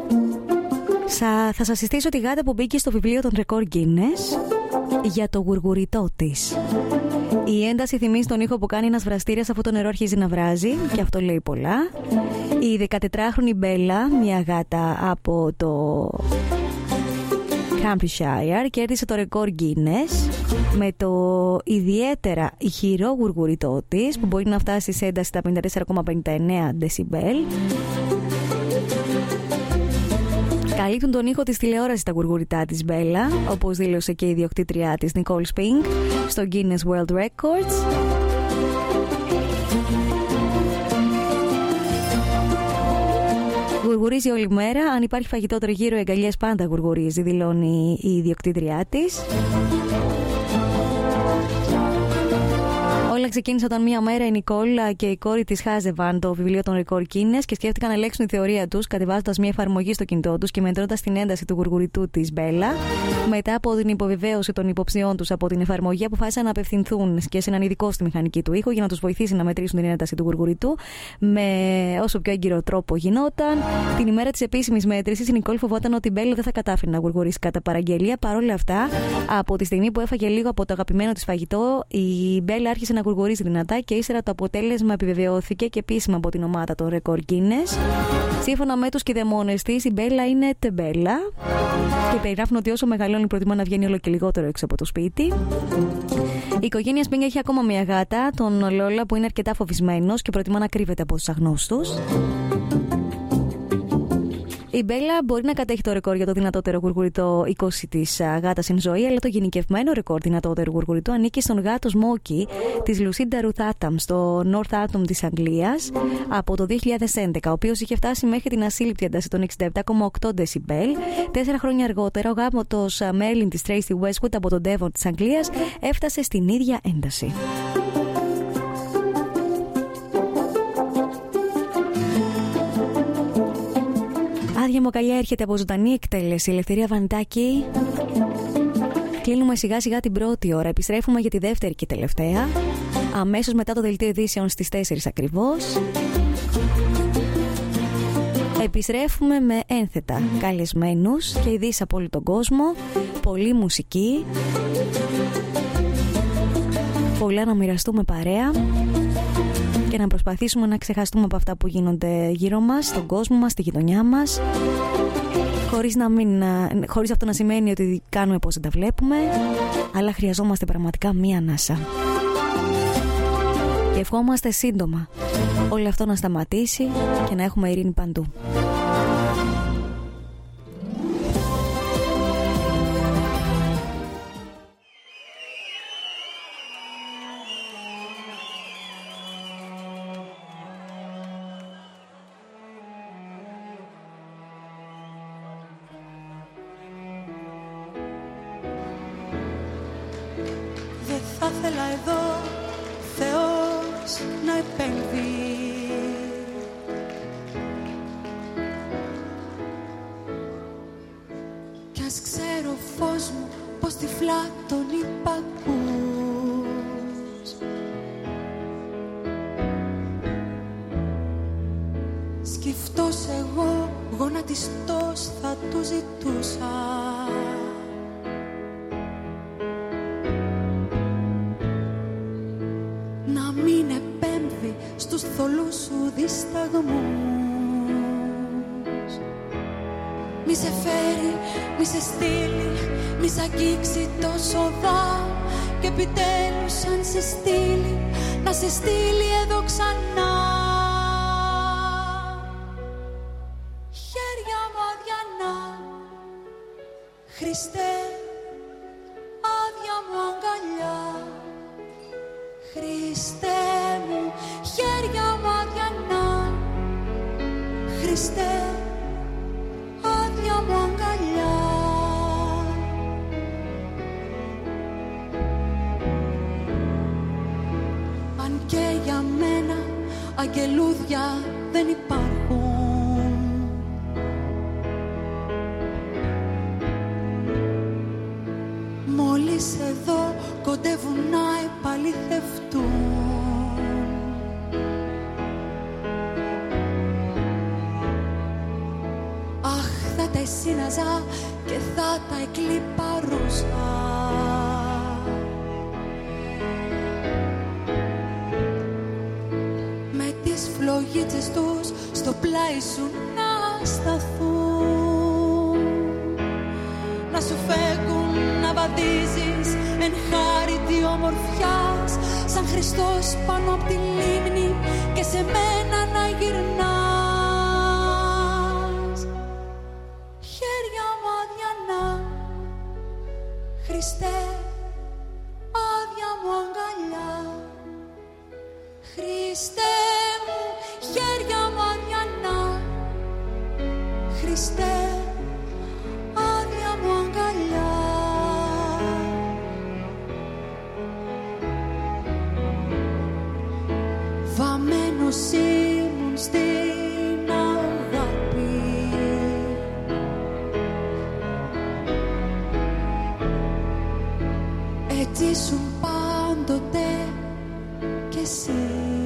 Θα σας συστήσω τη γάτα που μπήκε στο βιβλίο των ρεκόρ Guinness για το γουργουριτό της. Η ένταση θυμίζει τον ήχο που κάνει ένας βραστήρας αφού το νερό αρχίζει να βράζει, και αυτό λέει πολλά. Η 14χρονη Μπέλα, μια γάτα από το Hampshire, κέρδισε το ρεκόρ Guinness με το ιδιαίτερα ηχηρό γουργουριτό της, που μπορεί να φτάσει σε ένταση στα 54,59 δεσιμπέλ. Καλύπτουν τον ήχο της τηλεόρασης τα γουργουριτά της Μπέλα, όπως δήλωσε και η ιδιοκτήτριά της Nicole Spink στο Guinness World Records. Γουργουρίζει όλη μέρα. Αν υπάρχει φαγητό τριγύρω, οι αγκαλιές πάντα γουργουρίζει, δηλώνει η ιδιοκτήτριά της. Όλα ξεκίνησε όταν μία μέρα η Νικόλ και η κόρη της χάζευαν το βιβλίο των ρεκόρ Guinness και σκέφτηκαν να ελέγξουν τη θεωρία τους, κατεβάζοντας μία εφαρμογή στο κινητό τους και μετρώντας την ένταση του γουργουριτού της Μπέλα. Μετά από την υποβεβαίωση των υποψιών τους από την εφαρμογή, αποφάσισαν να απευθυνθούν και σε έναν ειδικό στη μηχανική του ήχου για να τους βοηθήσει να μετρήσουν την ένταση του γουργουριτού με όσο πιο έγκυρο τρόπο γινόταν. Την ημέρα της επίσημης μέτρησης, η Νικόλ φοβόταν ότι η Μπέλα δεν θα κατάφερε να γουργουρίσει κατά παραγγελία. Παρ' όλα αυτά, από τη στιγμή που έφαγε λίγο από το αγαπημένο της φαγητό, η Μπέλα άρχισε να γουργουρίζει δυνατά και ύστερα το αποτέλεσμα επιβεβαιώθηκε και επίσημα από την ομάδα των ρεκόρ Guinness. Σύμφωνα με τους κηδεμόνες της, η Μπέλα είναι τεμπέλα και περιγράφουν ότι όσο μεγαλώνει προτιμά να βγαίνει όλο και λιγότερο έξω από το σπίτι. Η οικογένεια Σπίνγκ έχει ακόμα μια γάτα, τον Λόλα, που είναι αρκετά φοβισμένος και προτιμά να κρύβεται από τους αγνώστους. Η Μπέλα μπορεί να κατέχει το ρεκόρ για το δυνατότερο γουργουριτό 20 της γάτας εν ζωή, αλλά το γενικευμένο ρεκόρ δυνατότερου γουργουριτού ανήκει στον γάτο Σμόκι της Λουσίντα Ρουθ Άταμ στο Northampton της Αγγλίας από το 2011, ο οποίος είχε φτάσει μέχρι την ασύλληπτη ένταση των 67,8 δεσιμπέλ. 4 χρόνια αργότερα, ο γάμοτος Μέρλιν της Tracy Westwood από τον Devon της Αγγλίας έφτασε στην ίδια ένταση. Άδεια Μοκαλιά έρχεται από ζωντανή εκτέλεση. Ελευθερία Βανιτάκη. Κλείνουμε σιγά σιγά την πρώτη ώρα. Επιστρέφουμε για τη δεύτερη και τελευταία, αμέσως μετά το δελτίο ειδήσεων στις 4 ακριβώς. Επιστρέφουμε με ένθετα καλεσμένους και ειδήσεις από όλο τον κόσμο. Πολλή μουσική. Πολλά να μοιραστούμε παρέα και να προσπαθήσουμε να ξεχαστούμε από αυτά που γίνονται γύρω μας, στον κόσμο μας, στη γειτονιά μας, χωρίς αυτό να σημαίνει ότι κάνουμε πως δεν τα βλέπουμε, αλλά χρειαζόμαστε πραγματικά μία ανάσα. Και ευχόμαστε σύντομα όλο αυτό να σταματήσει και να έχουμε ειρήνη παντού. εσύναζα και θα τα εκλιπαρούσα. Με τις φλογίτσες τους στο πλάι σου να σταθούν, να σου φέγγουν να βαδίζεις εν χάρητη ομορφιάς, σαν Χριστός πάνω απ' τη λίμνη και σε μένα να γυρνάς. Χέρια μου αδιανά, Χριστέ, άδεια μου αγκαλιά. Χριστέ μου, χέρια μου αδιανά, Χριστέ, άδεια μου αγκαλιά. Βαμμένος ήμουν στην αγάπη, έτσι ήσουν πάντοτε κι εσύ.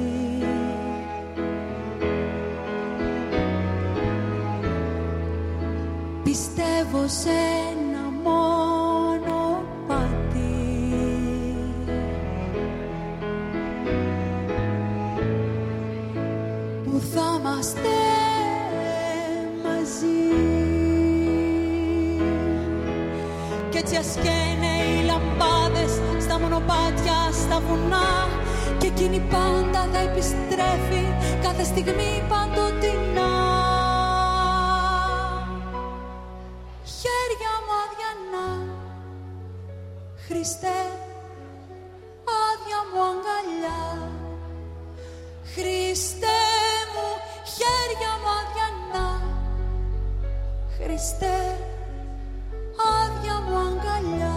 Πιστεύω σε ένα μόνο πάτη, που θα είμαστε μαζί, κι έτσι ας καίνε οι λαμπάδες στα μονοπάτια, στα βουνά, και εκείνη πάντα θα επιστρέφει κάθε στιγμή παντοτινά. Χέρια μου αδιανά, Χριστέ, άδεια μου αγκαλιά. Χριστέ μου, χέρια μου αδιανά, Χριστέ, άδεια μου αγκαλιά.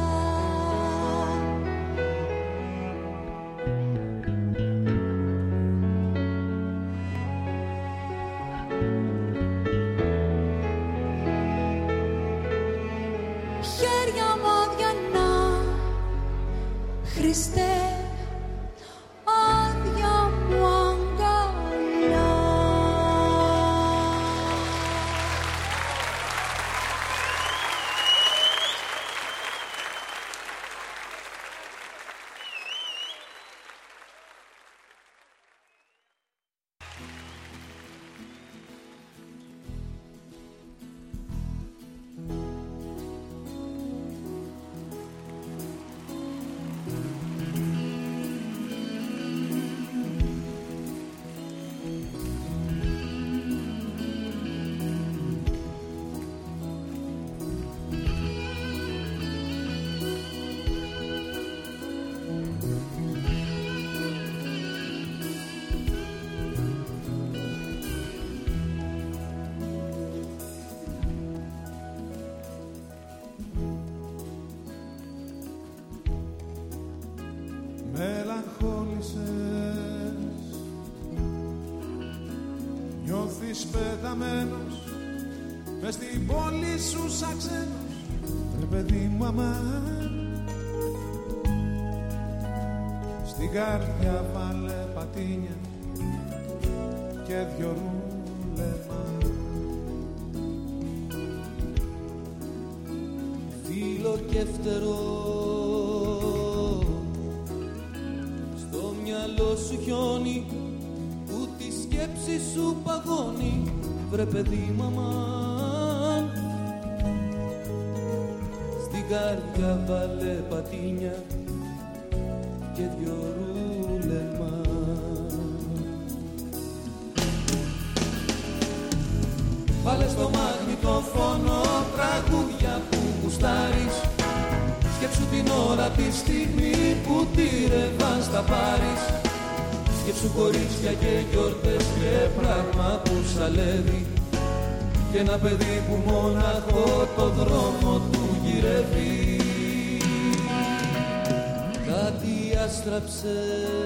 Χέρια μου αδιανά, Χριστέ, άδεια μου αγκαλιά. Νιώθεις πεταμένος μες στην πόλη σου σαν ξένος, ρε παιδί μου αμάν. Στην καρδιά βάλε πατίνια και δυο ρούλεμα. Φίλο και φτερό, στο μυαλό σου χιόνι, που τη σκέψη σου παγώνει, βρε παιδί μου αμάν. Στην καρδιά βάλε πατίνια και δυο ρούλεμα. Βάλε στο μαγνητόφωνο τραγούδια που γουστάρεις, σκέψου την ώρα τη στιγμή που τη ρεβάνς θα πάρεις. Σκέψου κορίτσια και γιορτές και πράγμα που σαλεύει, και ένα παιδί που μόναχο το δρόμο του γυρεύει. Κάτι άστραψε,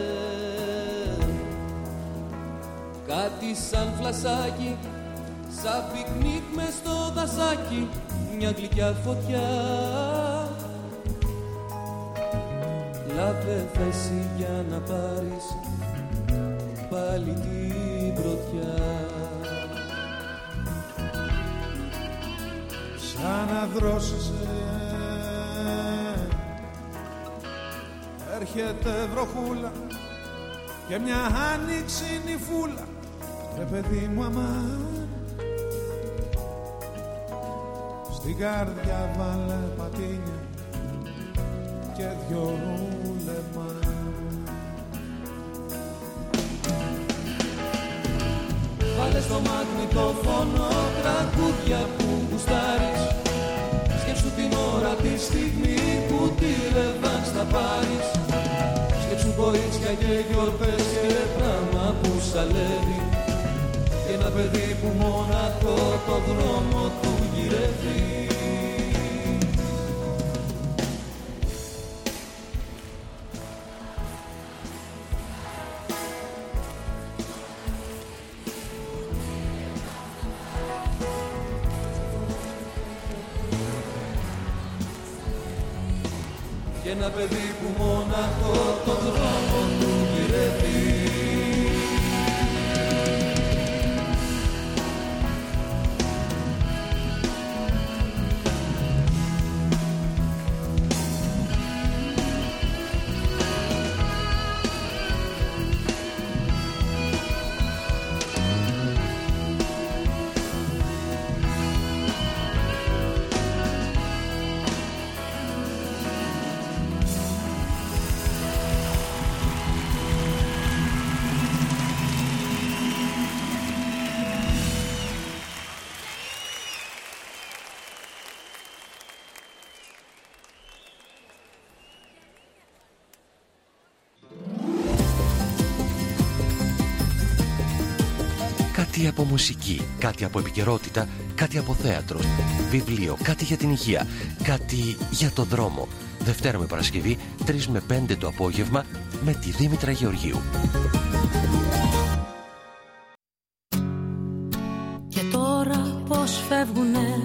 κάτι σαν φλασάκι, σαν πικνίκ μες στο δασάκι, μια γλυκιά φωτιά. Λάβε θέση για να πάρεις πάλι την πρωτιά. σαν να δρόσεσαι. Έρχεται βροχούλα και μια άνοιξη φούλα, ρε παιδί μου αμάν. Στην καρδιά βάλε πατίνια και δυο ρούλεμα. Βάλε στο μαγνητόφωνο τραγούδια που γουστάρεις. Σκέψου την ώρα, τη στιγμή που τη ρεβάν θα πάρεις. Σκέψου κορίτσια και γιορτές και πράγμα που σαλεύει. Και ένα παιδί που μόναχο το δρόμο του γυρεύει. Και ένα παιδί που μόναχο το δρόμο του γυρεύει. Κάτι από μουσική, κάτι από επικαιρότητα, κάτι από θέατρο, βιβλίο, κάτι για την υγεία, κάτι για το δρόμο. Δευτέρα με Παρασκευή, 3 με 5 το απόγευμα, με τη Δήμητρα Γεωργίου. Και τώρα πως φεύγουνε,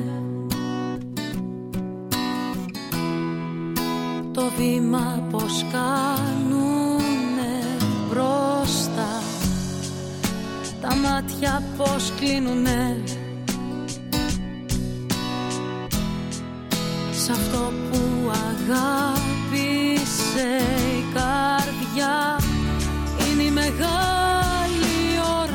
το βήμα πως κάνουνε μπροστά, τα μάτια πως κλείνουνε σ' αυτό που αγάπησε η καρδιά. Είναι η μεγάλη ώρα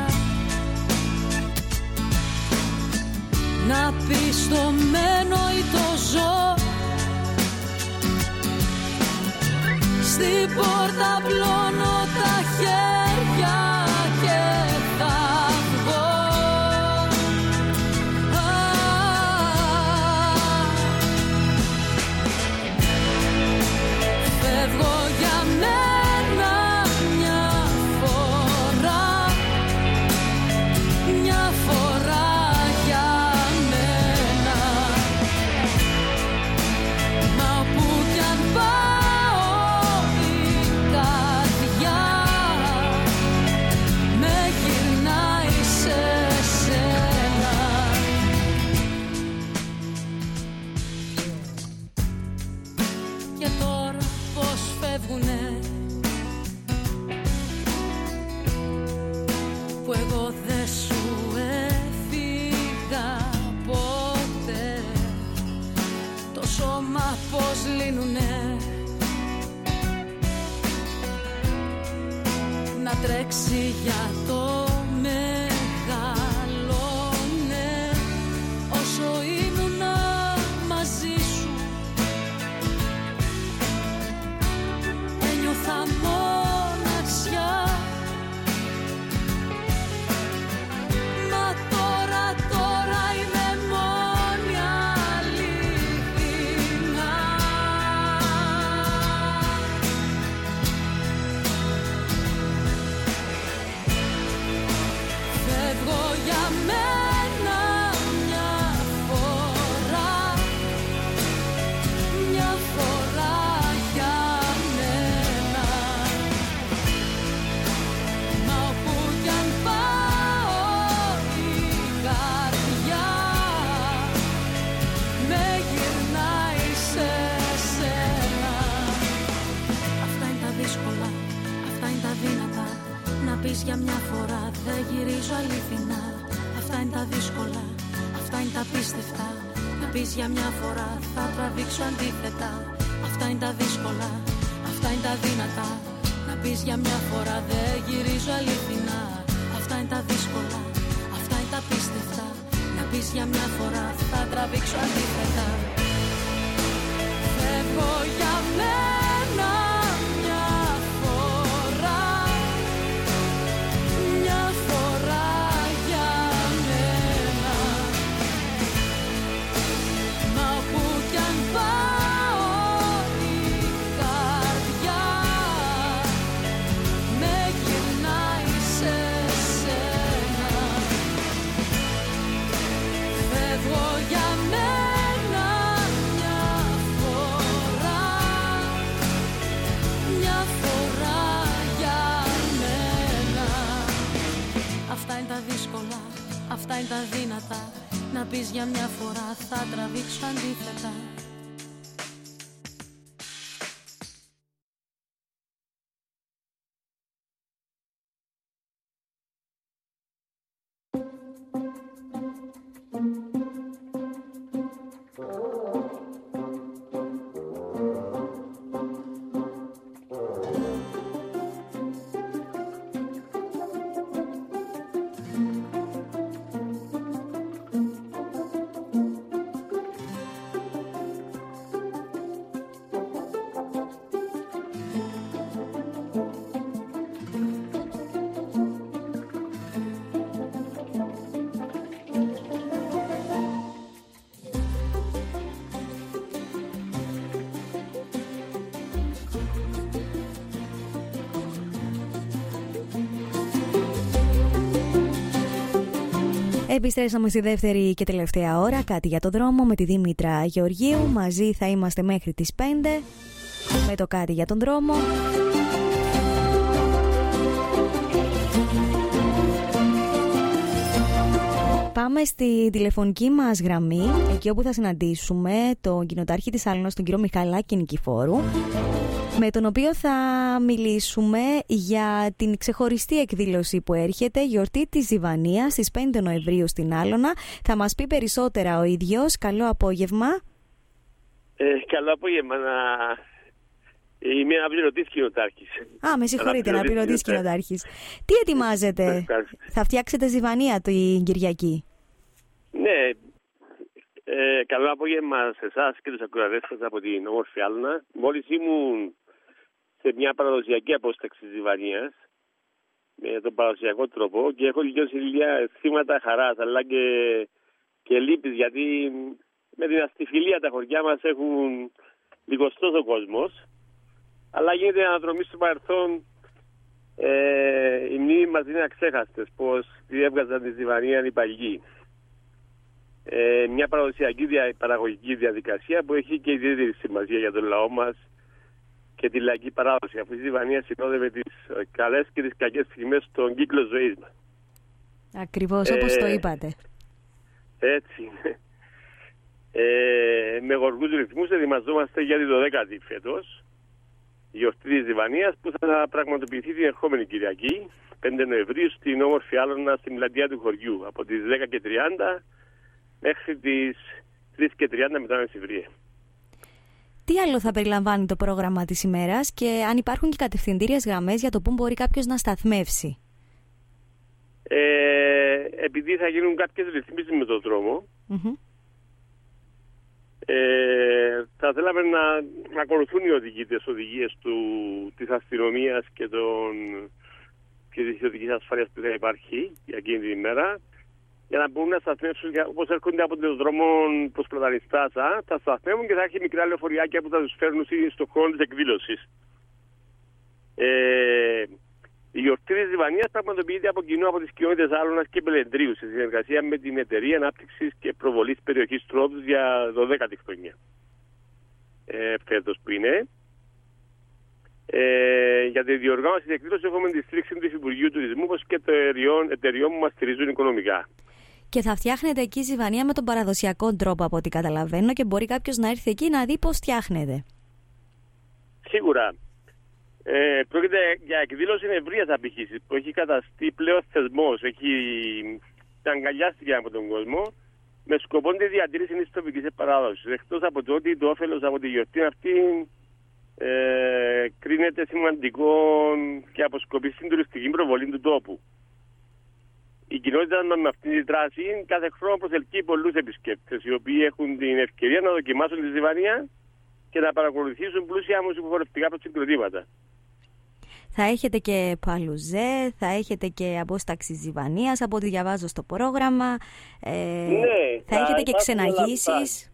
να πεις το μένω ή το ζω. Στην πόρτα πλώνω τα χέρια και θα βγω. Φεύγω για μένα μια φορά, μια φορά για μένα. Μα όπου κι αν πάω η καρδιά με γυρνάει σε σένα. Και τώρα πως φεύγουνε που εγώ δεν σου έφυγα ποτέ. Το σώμα πως λύνουνε να τρέξει για το μεγαλώνε. Όσο ήμουνα μαζί σου ένιωθα μοναξιά. Μα τώρα είμαι μόνη αληθινά. Φεύγω για μένα μια φορά, μια φορά για μένα. Μα όπου κι αν πάω η καρδιά με γυρνάει σε σένα. Αυτά είναι τα δύσκολα, αυτά είναι τα δύνατα. Να πεις για μια φορά δεν γυρίζω αληθινά. Αυτά είναι τα δύσκολα, αυτά είναι τα πίστευτα. Να πεις για μια φορά θα τραβήξω αντίθετα. Αυτά είναι τα δύσκολα, αυτά είναι τα δυνατά. Να πεις για μια φορά δεν γυρίζω αληθινά. Αυτά είναι τα δύσκολα, αυτά είναι τα πίστευτα. Να πεις για μια φορά θα τραβήξω αντίθετα. Φεύγω για μένα μια φορά, μια φορά για μένα. Μα που κι αν πάω η καρδιά με γυρνάει σε σένα. Φεύγω για μένα μια φορά, μια φορά για μένα. Αυτά είναι τα δύσκολα, αυτά είναι τα δυνατά. Να πεις για μια φορά θα τραβήξω αντίθετα. Επιστρέψαμε στη δεύτερη και τελευταία ώρα. Κάτι για το δρόμο με τη Δήμητρα Γεωργίου. Μαζί θα είμαστε μέχρι τις 5 με το κάτι για τον δρόμο. Πάμε στη τηλεφωνική μας γραμμή, εκεί όπου θα συναντήσουμε τον κοινοτάρχη της Άλωνας, τον κύριο Μιχαλάκη Νικηφόρου, με τον οποίο θα μιλήσουμε για την ξεχωριστή εκδήλωση που έρχεται, γιορτή της Ζιβανίας, στις 5 Νοεμβρίου στην Άλωνα. Θα μας πει περισσότερα ο ίδιος. Καλό απόγευμα. Καλό απόγευμα. Είμαι αναπληρωτής κοινοτάρχης. Με συγχωρείτε, αναπληρωτής κοινοτάρχης. Τι ετοιμάζετε? Θα φτιάξετε Ζιβανία την Κυριακή? Ναι. Καλό απόγευμα σε εσάς και τους ακροατές σας από την όμορφη Άλωνα. Μόλις ήμουν σε μια παραδοσιακή απόσταξη της Ζιβανίας με τον παραδοσιακό τρόπο και έχω λιώσει λίγα θύματα χαράς αλλά και λύπης, γιατί με την αστιφιλία τα χωριά μας έχουν λιγοστός ο κόσμος, αλλά γίνεται αναδρομή στο παρελθόν. Οι μνήμοι μας είναι αξέχαστες, πως διέβγαζαν τη Ζιβανία οι παλιοί. Μια παραδοσιακή παραγωγική διαδικασία που έχει και ιδιαίτερη σημασία για τον λαό μας και τη λαϊκή παράδοση, αφού η Ζιβανία συνόδευε τις καλές και τις κακές στιγμές στον κύκλο ζωής μας. Ακριβώς όπως το είπατε. Έτσι. Με γοργούς ρυθμούς ετοιμαζόμαστε για την 12η φέτος, η γιορτή της Ζιβανίας, που θα πραγματοποιηθεί την ερχόμενη Κυριακή, 5 Νοεμβρίου, στην όμορφη Άλωνα, στην πλατεία του χωριού, από τις 10:30 μέχρι τις 3:30 μετά μεσημβρία. Τι άλλο θα περιλαμβάνει το πρόγραμμα της ημέρας και αν υπάρχουν και κατευθυντήριες γραμμές για το πού μπορεί κάποιος να σταθμεύσει? Επειδή θα γίνουν κάποιες ρυθμίσεις με τον δρόμο, θα θέλαμε να ακολουθούν οι οδηγίες της αστυνομίας και της οδικής ασφάλειας που θα υπάρχει για εκείνη την ημέρα, για να μπορούν να σταθμεύσουν, όπως έρχονται από τον δρόμο προς Πλατανιστάσα, θα σταθμεύουν και θα έχει μικρά λεωφοριάκια που θα τους φέρνουν στον χώρο της εκδήλωσης. Η γιορτή της Ζιβανίας πραγματοποιείται από κοινού από τις κοινότητες Άλωνας και Πελεντρίου σε συνεργασία με την Εταιρεία Ανάπτυξης και Προβολής Περιοχής Τρόδους για 12η χρονιά. Φέτος που είναι. Για τη διοργάνωση της εκδήλωσης έχουμε τη στήριξη του Υπουργείου Τουρισμού, όπως και των εταιριών που μας στηρίζουν οικονομικά. Και θα φτιάχνετε εκεί Ζιβανία με τον παραδοσιακό τρόπο, από ό,τι καταλαβαίνω, και μπορεί κάποιος να έρθει εκεί να δει πώς φτιάχνετε. Σίγουρα. Πρόκειται για εκδήλωση ευρείας απήχησης που έχει καταστεί πλέον θεσμός. Αγκαλιάστηκε από τον κόσμο με σκοπό τη διατήρηση της τοπικής παράδοσης. Εκτός από το ότι το όφελος από τη γιορτή αυτή κρίνεται σημαντικό και αποσκοπεί στην τουριστική προβολή του τόπου. Η κοινότητα με αυτή τη δράση κάθε χρόνο προσελκύει πολλούς επισκέπτες, οι οποίοι έχουν την ευκαιρία να δοκιμάσουν τη Ζιβανία και να παρακολουθήσουν πλούσια μουσικοφορευτικά προσυγκροτήματα. Θα έχετε και παλουζέ, θα έχετε και απόσταξη Ζιβανίας, από ό,τι διαβάζω στο πρόγραμμα. Ναι, θα έχετε και ξεναγήσεις.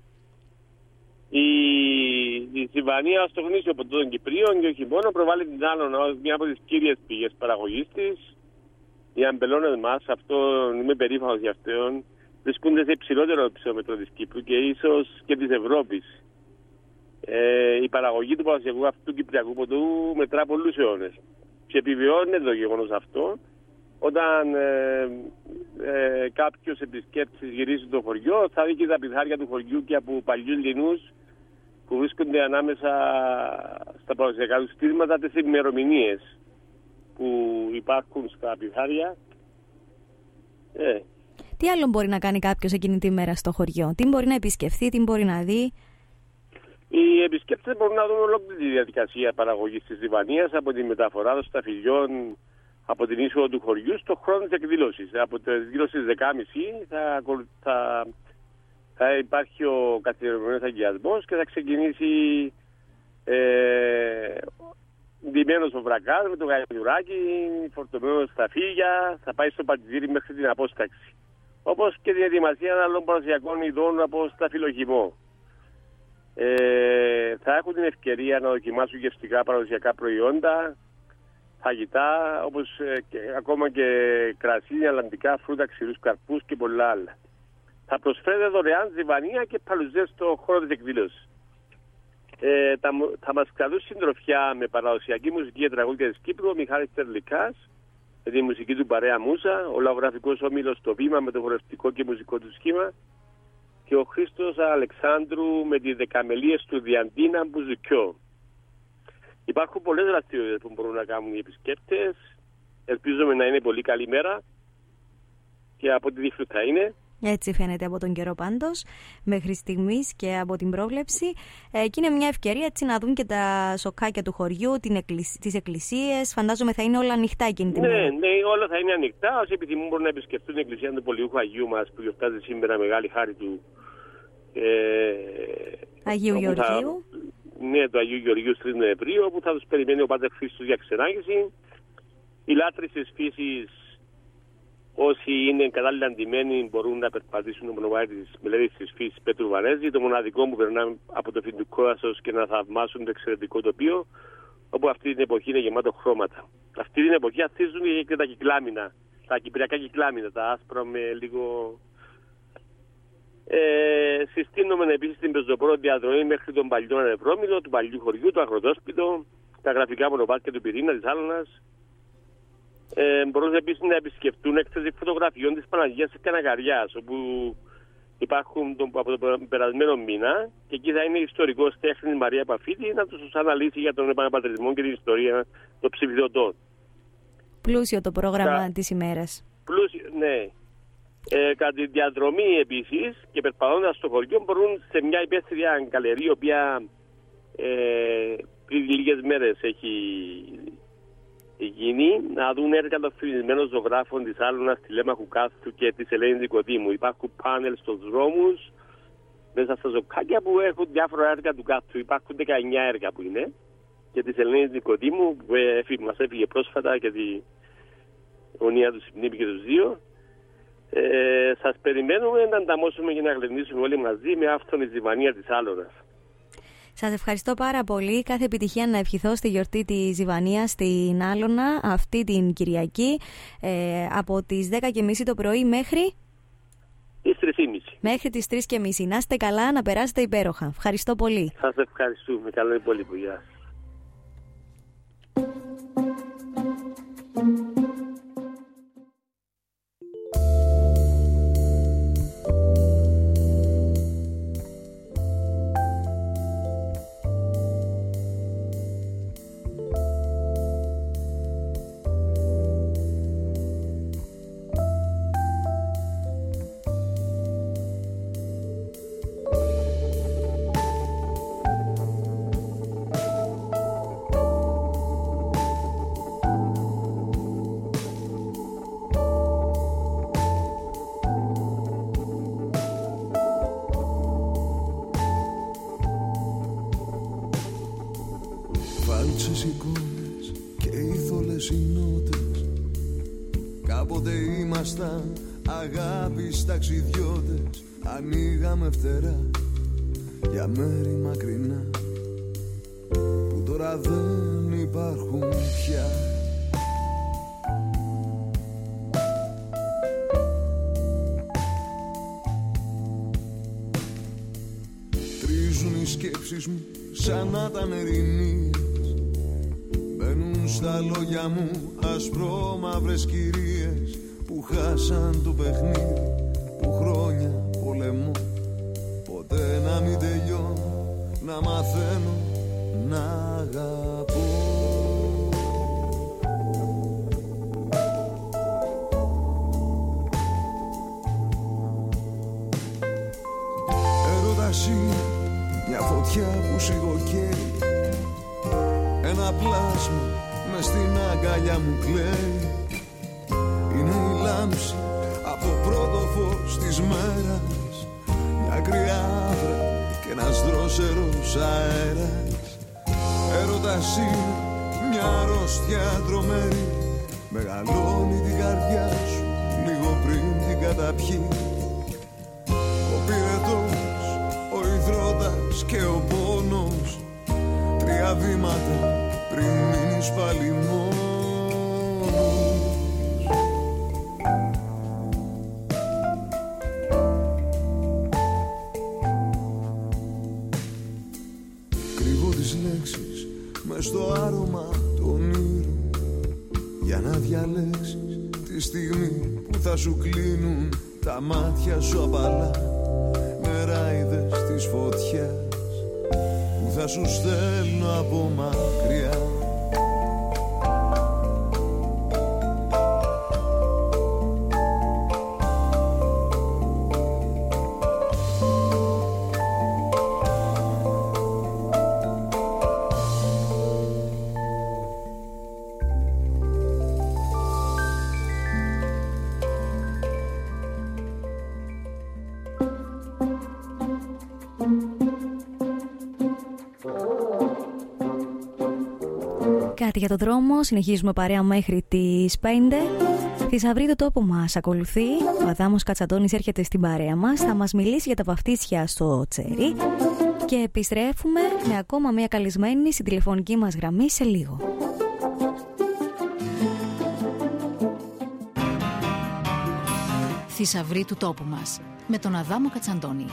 Η Ζιβανία στο γνήσιο ποτό των Κυπρίων και όχι μόνο προβάλλει την Άλωνα ως μια από τις κύριες πηγές παραγωγής της. Οι αμπελώνες μας, αυτό είμαι περήφανος για αυτόν, βρίσκονται σε υψηλότερο ψηλόμετρο της Κύπρου και ίσως και της Ευρώπης. Η παραγωγή του παραδοσιακού αυτού κυπριακού ποτού μετρά πολλούς αιώνες. Και επιβιώνεται το γεγονός αυτό όταν κάποιος επισκέπτης γυρίσει στο χωριό, θα δει και τα πιθάρια του χωριού και από παλιούς λινούς που βρίσκονται ανάμεσα στα παραδοσιακά του στήρματα τις ημερομηνίες που υπάρχουν στα πιθάρια. Τι άλλο μπορεί να κάνει κάποιος εκείνη τη μέρα στο χωριό, τι μπορεί να επισκεφθεί, τι μπορεί να δει? Οι επισκέπτες μπορούν να δουν ολόκληρη τη διαδικασία παραγωγής της Ζιβανίας, από τη μεταφορά των σταφυλιών από την είσοδο του χωριού στο χρόνο της εκδήλωσης. Από τις γύρω στις 10.30 θα υπάρχει ο καθιερωμένος αγγιασμός και θα ξεκινήσει ντυμένος ο βρακάς με το γαϊδουράκι, φορτωμένο στα φύγια, θα πάει στο πατηδίρι μέχρι την απόσταξη. Όπως και την ετοιμασία άλλων παραδοσιακών ειδών από σταφυλοχυμό. Θα έχουν την ευκαιρία να δοκιμάσουν γευστικά παραδοσιακά προϊόντα, φαγητά, όπως ακόμα και κρασί, αλλαντικά, φρούτα, ξηρούς καρπούς και πολλά άλλα. Θα προσφέρεται δωρεάν Ζιβανία και παλουζές στο χώρο της εκδήλωσης. Θα μας κρατούν συντροφιά με παραδοσιακή μουσική και τραγούδια της Κύπρου ο Μιχάλης Τερλικάς, με τη μουσική του Παρέα Μούσα, ο λαογραφικός όμιλος στο Βήμα με το χορευτικό και μουσικό του σχήμα και ο Χρήστος Αλεξάνδρου με τις δεκαμελίες του Διαντίνα Μπουζουκιό. Υπάρχουν πολλές δραστηριότητες που μπορούν να κάνουν οι επισκέπτες. Ελπίζουμε να είναι πολύ καλή μέρα και από ό,τι δείχνουν θα είναι. Έτσι φαίνεται από τον καιρό πάντως, μέχρι στιγμής και από την πρόβλεψη. Και είναι μια ευκαιρία έτσι να δουν και τα σοκάκια του χωριού, τις εκκλησίες. Φαντάζομαι θα είναι όλα ανοιχτά εκείνη την μέρα. Ναι, όλα θα είναι ανοιχτά. Όσοι επιθυμούν μπορούν να επισκεφτούν την εκκλησία του Πολιούχου Αγίου μας που γιορτάζει σήμερα μεγάλη χάρη του Αγίου Γεωργίου. Ναι, του Αγίου Γεωργίου 3 Νοεμβρίου, όπου θα τους περιμένει ο Πάτερ Χρήστος για ξενάγηση. Οι λάτρεις της φύσης, όσοι είναι κατάλληλα αντιμένοι, μπορούν να περπατήσουν το μονοπάτι της μελέτης της φύσης Πέτρου Βανέζη, το μοναδικό που περνάμε από το Φιντουκό Άσος και να θαυμάσουν το εξαιρετικό τοπίο, όπου αυτή την εποχή είναι γεμάτο χρώματα. Αυτή την εποχή αθίζουν και τα κυκλάμινα, τα κυπριακά κυκλάμινα, τα άσπρα με λίγο. Συστήνουμε επίσης την πεζοπόρο διαδρομή μέχρι τον παλιό ανεπρόμητο, του παλιού χωριού, το αγροτόσπιτο, τα γραφικά μονοπάτια του Πυρήνα, της Άλωνας. Μπορούν επίσης να επισκεφτούν έκθεση φωτογραφιών της Παναγίας της Κανακαριάς, όπου υπάρχουν από τον περασμένο μήνα και εκεί θα είναι ιστορικός τέχνης Μαρία Παφίτη να τους αναλύσει για τον επαναπατρισμό και την ιστορία των ψηφιδωτών. Πλούσιο το πρόγραμμα της ημέρας. Πλούσιο, ναι. Κατά τη διαδρομή επίσης και περπατώντας στο χωριό μπορούν σε μια υπαίθρια γκαλερί, η οποία πριν λίγες μέρες έχει γίνει, να δουν έργα των φοιτημένων ζωγράφων της Άλωνας, τη Λέμαχου Κάστου και της Ελένης Νικοδήμου. Υπάρχουν πάνελ στους δρόμους μέσα στα ζωκάκια που έχουν διάφορα έργα του Κάστου. Υπάρχουν 19 έργα που είναι και της Ελένης Νικοδήμου που μας έφυγε πρόσφατα και τη γωνία του συμπνίπη και τους δύο. Σας περιμένουμε να ανταμώσουμε και να γλεντήσουμε όλοι μαζί με αυτόν η Ζιβανία της Άλωνας. Σας ευχαριστώ πάρα πολύ. Κάθε επιτυχία να ευχηθώ στη γιορτή της Ζιβανίας στην Άλωνα αυτή την Κυριακή από τις 10.30 το πρωί μέχρι τις 3.30. Μέχρι τις 3.30. Να είστε καλά, να περάσετε υπέροχα. Ευχαριστώ πολύ. Σας ευχαριστούμε. Καλό υπόλοιπο. Γεια σας. Βάλτσες εικόνες και ήθολες οι νότες. Κάποτε ήμασταν αγάπης ταξιδιώτες. Ανοίγαμε φτερά για μέρη μακρινά που τώρα δεν υπάρχουν πια. Τρίζουν οι σκέψεις μου σαν να ήταν ερηνίες. Μπαίνουν στα λόγια μου ασπρόμαυρες κυρίες που χάσαν το παιχνίδι, που χρόνια πολεμώ. Ποτέ να μην τελειώνω, να μαθαίνω να αγαπώ. Έρωτας είναι μια φωτιά που σιγοκαίει. Ένα πλάσμα μες στην αγκαλιά μου κλαίει. Είναι η λάμψη από πρώτο φως της μέρας. Μια κρυάδρα και ένας δρόσερος αέρας. Έρωτας είναι μια αρρώστια τρομερή. Μεγαλώνει την καρδιά σου λίγο πριν την καταπιεί. Ο πυρετός, ο υδρότας και ο πόνος. Τρία βήματα πριν μείνεις πάλι μόνος. Κρύβω τις λέξεις μες στο άρωμα του ονείρου για να διαλέξεις τη στιγμή που θα σου κλείνουν τα μάτια σου απαλά. Νεράιδες της φωτιάς που θα σου στέλνω από μακριά. Κάτι για το δρόμο, συνεχίζουμε παρέα μέχρι τις 5. Θησαυρή του τόπου μας ακολουθεί. Ο Αδάμος Κατσαντώνης έρχεται στην παρέα μας. Θα μας μιλήσει για τα βαφτίσια στο Τσέρι. Και επιστρέφουμε με ακόμα μια καλεσμένη στην τηλεφωνική μας γραμμή σε λίγο. Θησαυρή του τόπου μας με τον Αδάμο Κατσαντώνη.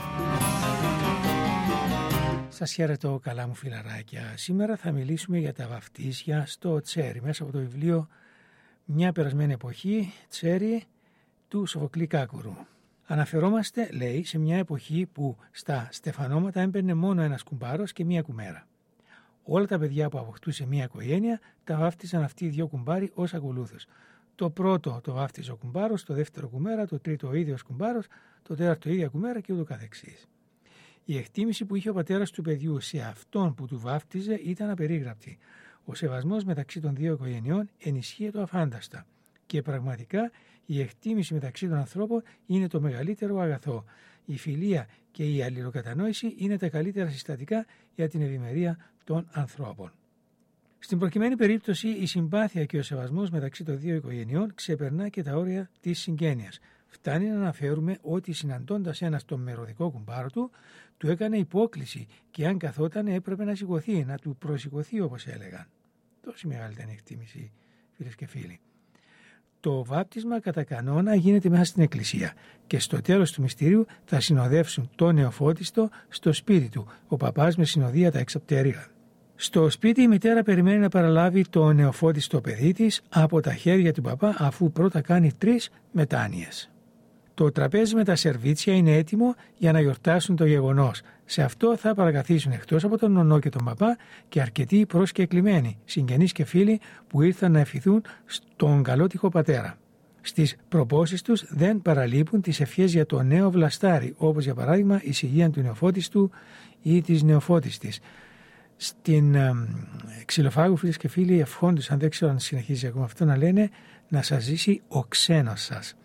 Σας χαίρετο καλά μου φιλαράκια. Σήμερα θα μιλήσουμε για τα βαφτίσια στο Τσέρι μέσα από το βιβλίο «Μια περασμένη εποχή, Τσέρι» του Σοφοκλή Κάκουρου. Αναφερόμαστε, λέει, σε μια εποχή που στα στεφανώματα έμπαινε μόνο ένας κουμπάρος και μία κουμέρα. Όλα τα παιδιά που αποκτούσε μία οικογένεια τα βάφτισαν αυτοί οι δύο κουμπάροι ως ακολούθως. Το πρώτο το βάφτιζε ο κουμπάρος, το δεύτερο κουμέρα, το τρίτο ο ίδιος κουμπάρος, το τέταρτο η ίδια κουμέρα και ούτω καθεξής. Η εκτίμηση που είχε ο πατέρας του παιδιού σε αυτόν που του βάφτιζε ήταν απερίγραπτη. Ο σεβασμός μεταξύ των δύο οικογενειών ενισχύεται αφάνταστα. Και πραγματικά η εκτίμηση μεταξύ των ανθρώπων είναι το μεγαλύτερο αγαθό. Η φιλία και η αλληλοκατανόηση είναι τα καλύτερα συστατικά για την ευημερία των ανθρώπων. Στην προκειμένη περίπτωση, η συμπάθεια και ο σεβασμός μεταξύ των δύο οικογενειών ξεπερνά και τα όρια της συγγένειας. Φτάνει να αναφέρουμε ότι συναντώντας ένας τον μεροδικό κουμπάρο του έκανε υπόκληση και αν καθόταν έπρεπε να σηκωθεί, να του προσηκωθεί όπως έλεγαν. Τόση μεγάλη ήταν η εκτίμηση, φίλες και φίλοι. Το βάπτισμα κατά κανόνα γίνεται μέσα στην εκκλησία και στο τέλος του μυστηρίου θα συνοδεύσουν το νεοφώτιστο στο σπίτι του, ο παπάς με συνοδεία τα εξαπτέρυγα. Στο σπίτι η μητέρα περιμένει να παραλάβει το νεοφώτιστο παιδί της από τα χέρια του παπά αφού πρώτα κάνει 3 μετάνοιες. Το τραπέζι με τα σερβίτσια είναι έτοιμο για να γιορτάσουν το γεγονός. Σε αυτό θα παρακαθίσουν εκτός από τον νονό και τον παπά και αρκετοί προσκεκλημένοι, συγγενείς και φίλοι που ήρθαν να ευχηθούν στον καλότυχο πατέρα. Στις προπόσεις τους δεν παραλείπουν τις ευχές για το νέο βλαστάρι, όπως για παράδειγμα η υγεία του νεοφώτιστου ή της νεοφώτιστης. Στην Ξυλοφάγου, φίλες και φίλοι, ευχόντως, αν δεν ξέρω αν συνεχίζει ακόμα αυτό, να λένε να σας ζήσει ο ξένος σας.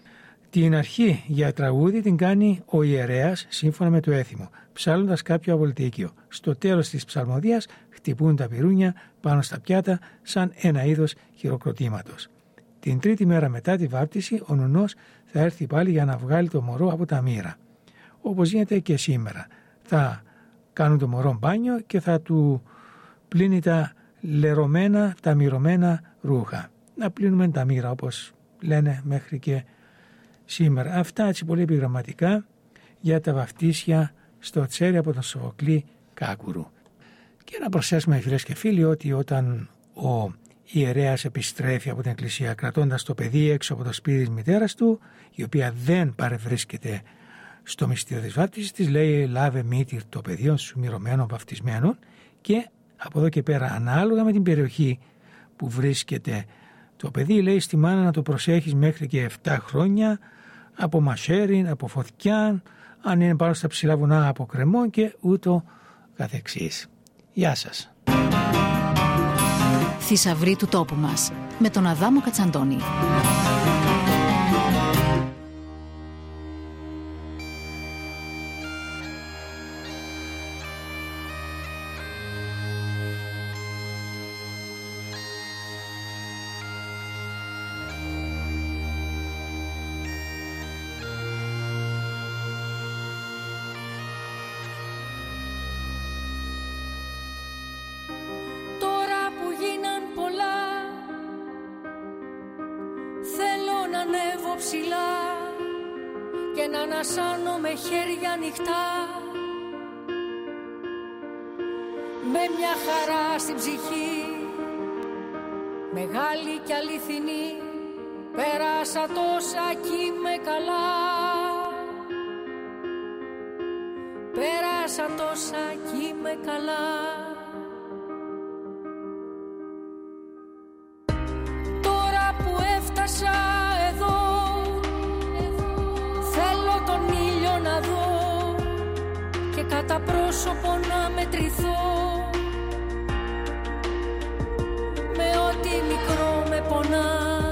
Την αρχή για τραγούδι την κάνει ο ιερέας σύμφωνα με το έθιμο, ψάλλοντας κάποιο απολυτίκιο. Στο τέλος της ψαλμοδίας χτυπούν τα πυρούνια πάνω στα πιάτα σαν ένα είδος χειροκροτήματος. Την τρίτη μέρα μετά τη βάπτιση ο νουνός θα έρθει πάλι για να βγάλει το μωρό από τα μοίρα. Όπως γίνεται και σήμερα. Θα κάνουν το μωρό μπάνιο και θα του πλύνει τα λερωμένα, τα μυρωμένα ρούχα. Να πλύνουμε τα μοίρα όπως λένε μέχρι και σήμερα. Αυτά έτσι πολύ επιγραμματικά για τα βαφτίσια στο Τσέρι από τον Σοφοκλή Κάκουρου. Και να προσθέσουμε, φίλες και φίλοι, ότι όταν ο ιερέας επιστρέφει από την εκκλησία κρατώντας το παιδί έξω από το σπίτι της μητέρας του, η οποία δεν παρευρίσκεται στο μυστήριο της βάπτισης, της λέει λάβε μήτηρ το παιδί σου μυρωμένων βαφτισμένων, και από εδώ και πέρα ανάλογα με την περιοχή που βρίσκεται το παιδί λέει στη μάνα να το προσέχεις μέχρι και 7 χρόνια από μασέριν, από φωτιά, αν είναι πάνω στα ψηλά βουνά από κρεμό και ούτω καθεξής. Γεια σας. Θησαυροί του τόπου μας με τον Αδάμο Κατσαντώνη. Και να ανασάνω με χέρια ανοιχτά, με μια χαρά στην ψυχή, μεγάλη και αληθινή. Πέρασα τόσα κι είμαι καλά, πέρασα τόσα κι είμαι καλά. Τώρα που έφτασα εδώ, θέλω τον ήλιο να δω και κατά πρόσωπο να μετρηθώ, με ό,τι μικρό με πονά.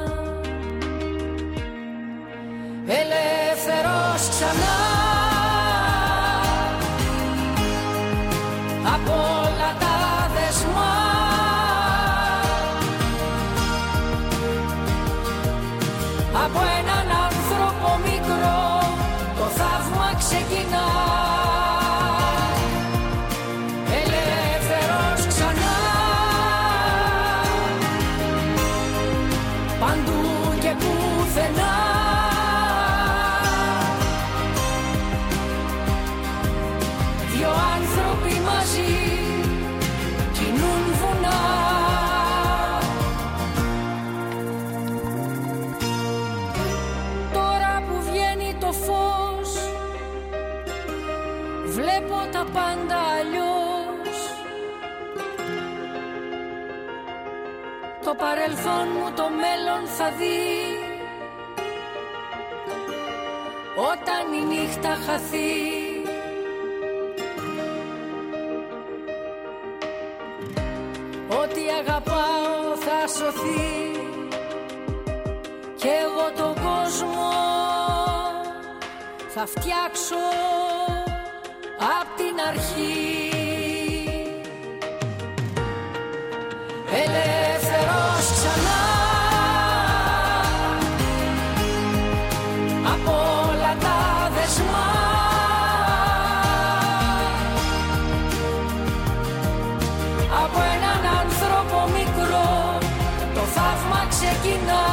Ελεύθερος ξανά από όλα τα δεσμά, από έναν άνθρωπο μικρό το θαύμα ξεκινά. Ελεύθερος ξανά παντού και πουθενά, δυο άνθρωποι μαζί κινούν βουνά. Τώρα που βγαίνει το φως βλέπω τα πάντα αλλιώς. Το παρελθόν μου το μέλλον θα δει όταν η νύχτα χαθεί. Ό,τι αγαπάω θα σωθεί κι εγώ τον κόσμο θα φτιάξω απ' την αρχή. Ελεύθερος ξανά από όλα τα δεσμά, από έναν άνθρωπο μικρό το θαύμα ξεκινά.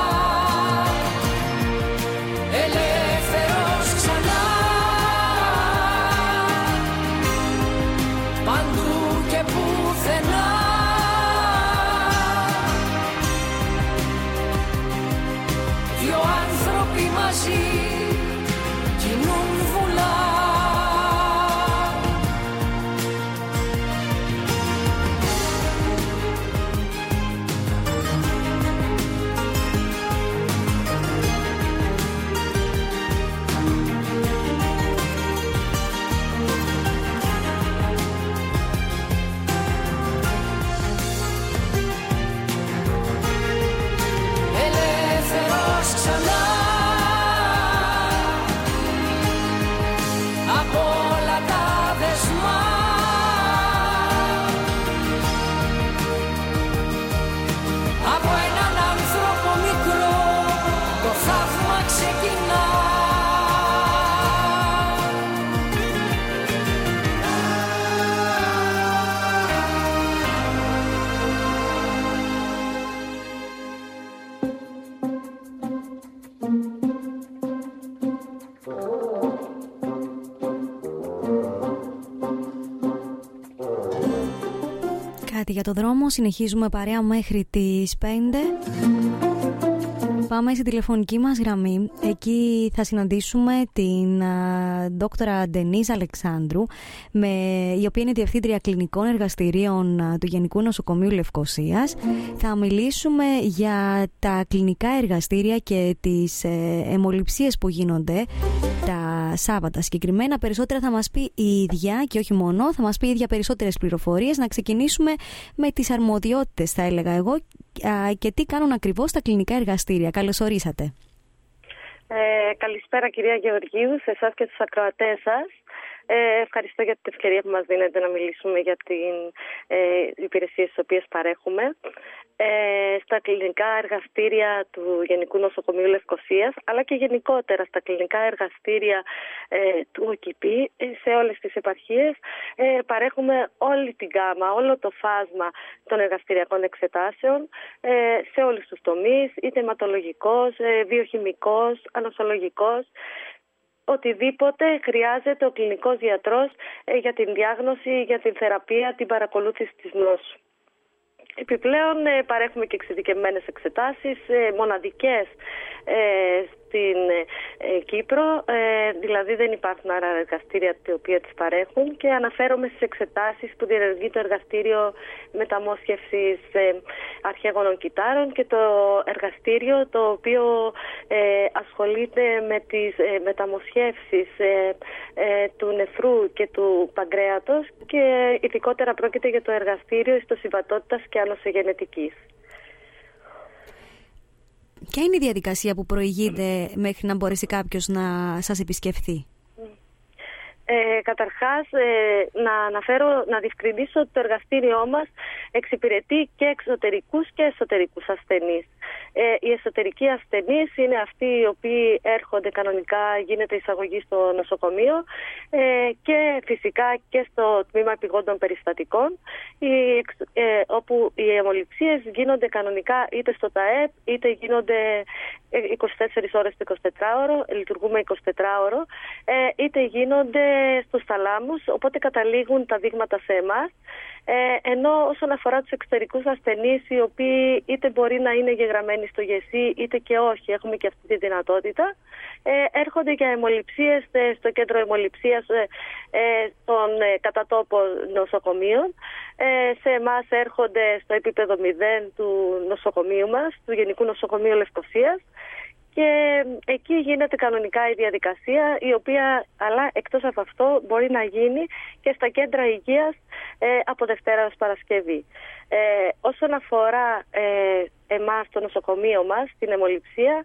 Ελεύθερος ξανά παντού και πουθενά, δυο άνθρωποι μαζί κινούν βουλά. Κάτι για το δρόμο. Συνεχίζουμε παρέα μέχρι τις 5. Πάμε στη τηλεφωνική μας γραμμή. Εκεί θα συναντήσουμε την δόκτωρα Ντενίζ Αλεξάνδρου, η οποία είναι διευθύντρια κλινικών εργαστηρίων του Γενικού Νοσοκομείου Λευκωσίας. Θα μιλήσουμε για τα κλινικά εργαστήρια και τις αιμοληψίες που γίνονται τα Σάββατα. Συγκεκριμένα περισσότερα θα μας πει η ίδια, και όχι μόνο, θα μας πει η ίδια περισσότερες πληροφορίες. Να ξεκινήσουμε με τις αρμοδιότητες, θα έλεγα εγώ, και τι κάνουν ακριβώς τα κλινικά εργαστήρια. Καλώς ορίσατε. Καλησπέρα κυρία Γεωργίου, σε εσάς και τους ακροατές σας. Ευχαριστώ για την ευκαιρία που μας δίνετε να μιλήσουμε για την υπηρεσίες τις οποίες παρέχουμε. Στα κλινικά εργαστήρια του Γενικού Νοσοκομείου Λευκωσίας, αλλά και γενικότερα στα κλινικά εργαστήρια του ΟΚΙΠΗ, σε όλες τις επαρχίες, παρέχουμε όλη την γάμα, όλο το φάσμα των εργαστηριακών εξετάσεων σε όλους τους τομείς, είτε αιματολογικός, βιοχημικός, ανοσολογικός. Οτιδήποτε χρειάζεται ο κλινικός γιατρός για την διάγνωση, για την θεραπεία, την παρακολούθηση της νόσου. Επιπλέον παρέχουμε και εξειδικευμένες εξετάσεις, μοναδικές στην Κύπρο, δηλαδή δεν υπάρχουν άλλα εργαστήρια τα οποία τις παρέχουν, και αναφέρομαι στις εξετάσεις που διενεργεί το εργαστήριο μεταμόσχευσης αρχαίγωνων κυττάρων και το εργαστήριο το οποίο ασχολείται με τις μεταμοσχεύσεις του νεφρού και του παγκρέατος, και ειδικότερα πρόκειται για το εργαστήριο ιστοσυμβατότητας και άνοσογενετικής. Ποια είναι η διαδικασία που προηγείται μέχρι να μπορέσει κάποιος να σας επισκεφθεί? Καταρχάς, να διευκρινίσω ότι το εργαστήριό μας εξυπηρετεί και εξωτερικούς και εσωτερικούς ασθενείς. Οι εσωτερικοί ασθενείς είναι αυτοί οι οποίοι έρχονται κανονικά, γίνεται εισαγωγή στο νοσοκομείο και φυσικά και στο τμήμα επιγόντων περιστατικών, όπου οι αιμοληψίες γίνονται κανονικά είτε στο ΤΑΕΠ είτε γίνονται 24 ώρες το 24ωρο, λειτουργούμε 24ωρο, είτε γίνονται στους θαλάμους, οπότε καταλήγουν τα δείγματα σε εμάς. Ενώ όσον αφορά τους εξωτερικούς ασθενείς, οι οποίοι είτε μπορεί να είναι γεγραμμένοι στο ΓΕΣΥ είτε και όχι, έχουμε και αυτή τη δυνατότητα, έρχονται για αιμοληψίες στο κέντρο αιμοληψίας των κατατόπων νοσοκομείων. Σε εμάς έρχονται στο επίπεδο 0 του νοσοκομείου μας, του Γενικού Νοσοκομείου Λευκωσίας, και εκεί γίνεται κανονικά η διαδικασία, η οποία, αλλά εκτός από αυτό, μπορεί να γίνει και στα κέντρα υγείας από Δευτέρα ως Παρασκευή. Όσον αφορά εμάς, το νοσοκομείο μας, την αιμοληψία,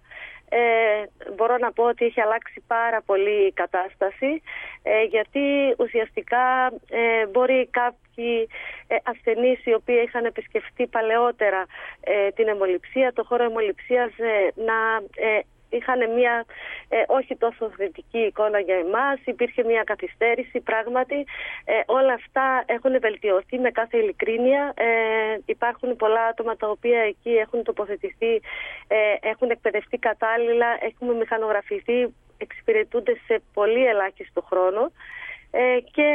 μπορώ να πω ότι έχει αλλάξει πάρα πολύ η κατάσταση, γιατί ουσιαστικά μπορεί κάποιοι ασθενείς οι οποίοι είχαν επισκεφτεί παλαιότερα την αιμοληψία, το χώρο αιμοληψίας, να είχαν μια όχι τόσο θετική εικόνα για εμάς, υπήρχε μια καθυστέρηση πράγματι. Όλα αυτά έχουν βελτιωθεί με κάθε ειλικρίνεια. Υπάρχουν πολλά άτομα τα οποία εκεί έχουν τοποθετηθεί, έχουν εκπαιδευτεί κατάλληλα, έχουμε μηχανογραφηθεί, εξυπηρετούνται σε πολύ ελάχιστο χρόνο. Και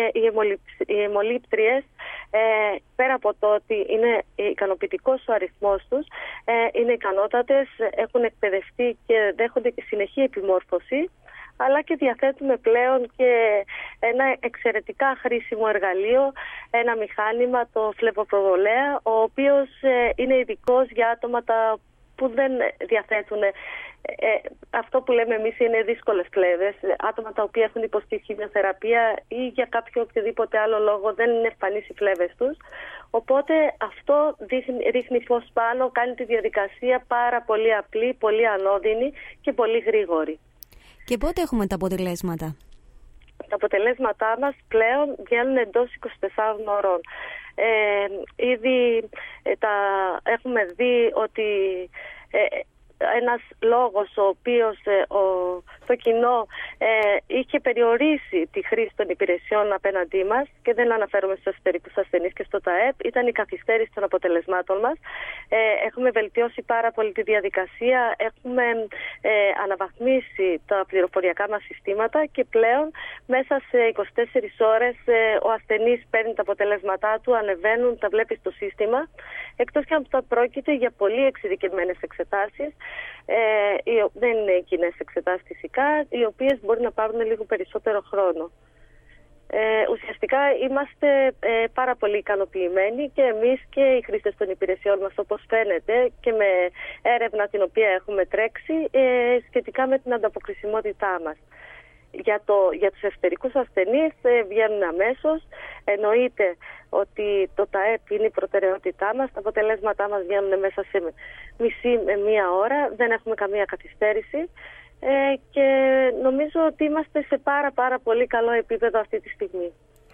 οι αιμολήπτριες, πέρα από το ότι είναι ικανοποιητικός ο αριθμός τους, είναι ικανότατες, έχουν εκπαιδευτεί και δέχονται και συνεχή επιμόρφωση, αλλά και διαθέτουμε πλέον και ένα εξαιρετικά χρήσιμο εργαλείο, ένα μηχάνημα, το φλεβοπροβολέα, ο οποίος είναι ειδικός για άτομα που δεν διαθέτουν αυτό που λέμε εμείς είναι δύσκολες φλέβες, άτομα τα οποία έχουν υποστεί χημειοθεραπεία ή για κάποιο οποιοδήποτε άλλο λόγο δεν είναι εμφανείς οι φλέβες τους. Οπότε αυτό ρίχνει φως πάνω, κάνει τη διαδικασία πάρα πολύ απλή, πολύ ανώδυνη και πολύ γρήγορη. Και πότε έχουμε τα αποτελέσματα? Τα αποτελέσματά μας πλέον βγαίνουν εντός 24 ώρων. Ήδη έχουμε δει ότι ένας λόγος ο οποίος το κοινό είχε περιορίσει τη χρήση των υπηρεσιών απέναντί μας, και δεν αναφέρομαι στους εσωτερικούς ασθενείς και στο ΤΑΕΠ, ήταν η καθυστέρηση των αποτελεσμάτων μας. Έχουμε βελτιώσει πάρα πολύ τη διαδικασία, έχουμε αναβαθμίσει τα πληροφοριακά μας συστήματα και πλέον μέσα σε 24 ώρες ο ασθενής παίρνει τα αποτελέσματά του, ανεβαίνουν, τα βλέπει στο σύστημα, εκτός και αν αυτό πρόκειται για πολύ εξειδικευμένες εξετάσεις, δεν είναι κοινές εξετάσεις φυσικά, οι οποίες μπορεί να πάρουν λίγο περισσότερο χρόνο. Ουσιαστικά είμαστε πάρα πολύ ικανοποιημένοι και εμείς και οι χρήστες των υπηρεσιών μας, όπως φαίνεται και με έρευνα την οποία έχουμε τρέξει σχετικά με την ανταποκρισιμότητά μας. Για τους εσωτερικούς ασθενείς βγαίνουν αμέσως. Εννοείται ότι το ΤΑΕΠ είναι η προτεραιότητά μας. Τα αποτελέσματά μας βγαίνουν μέσα σε μισή με μία ώρα. Δεν έχουμε καμία καθυστέρηση. Και νομίζω ότι είμαστε σε πάρα πολύ καλό επίπεδο αυτή τη στιγμή.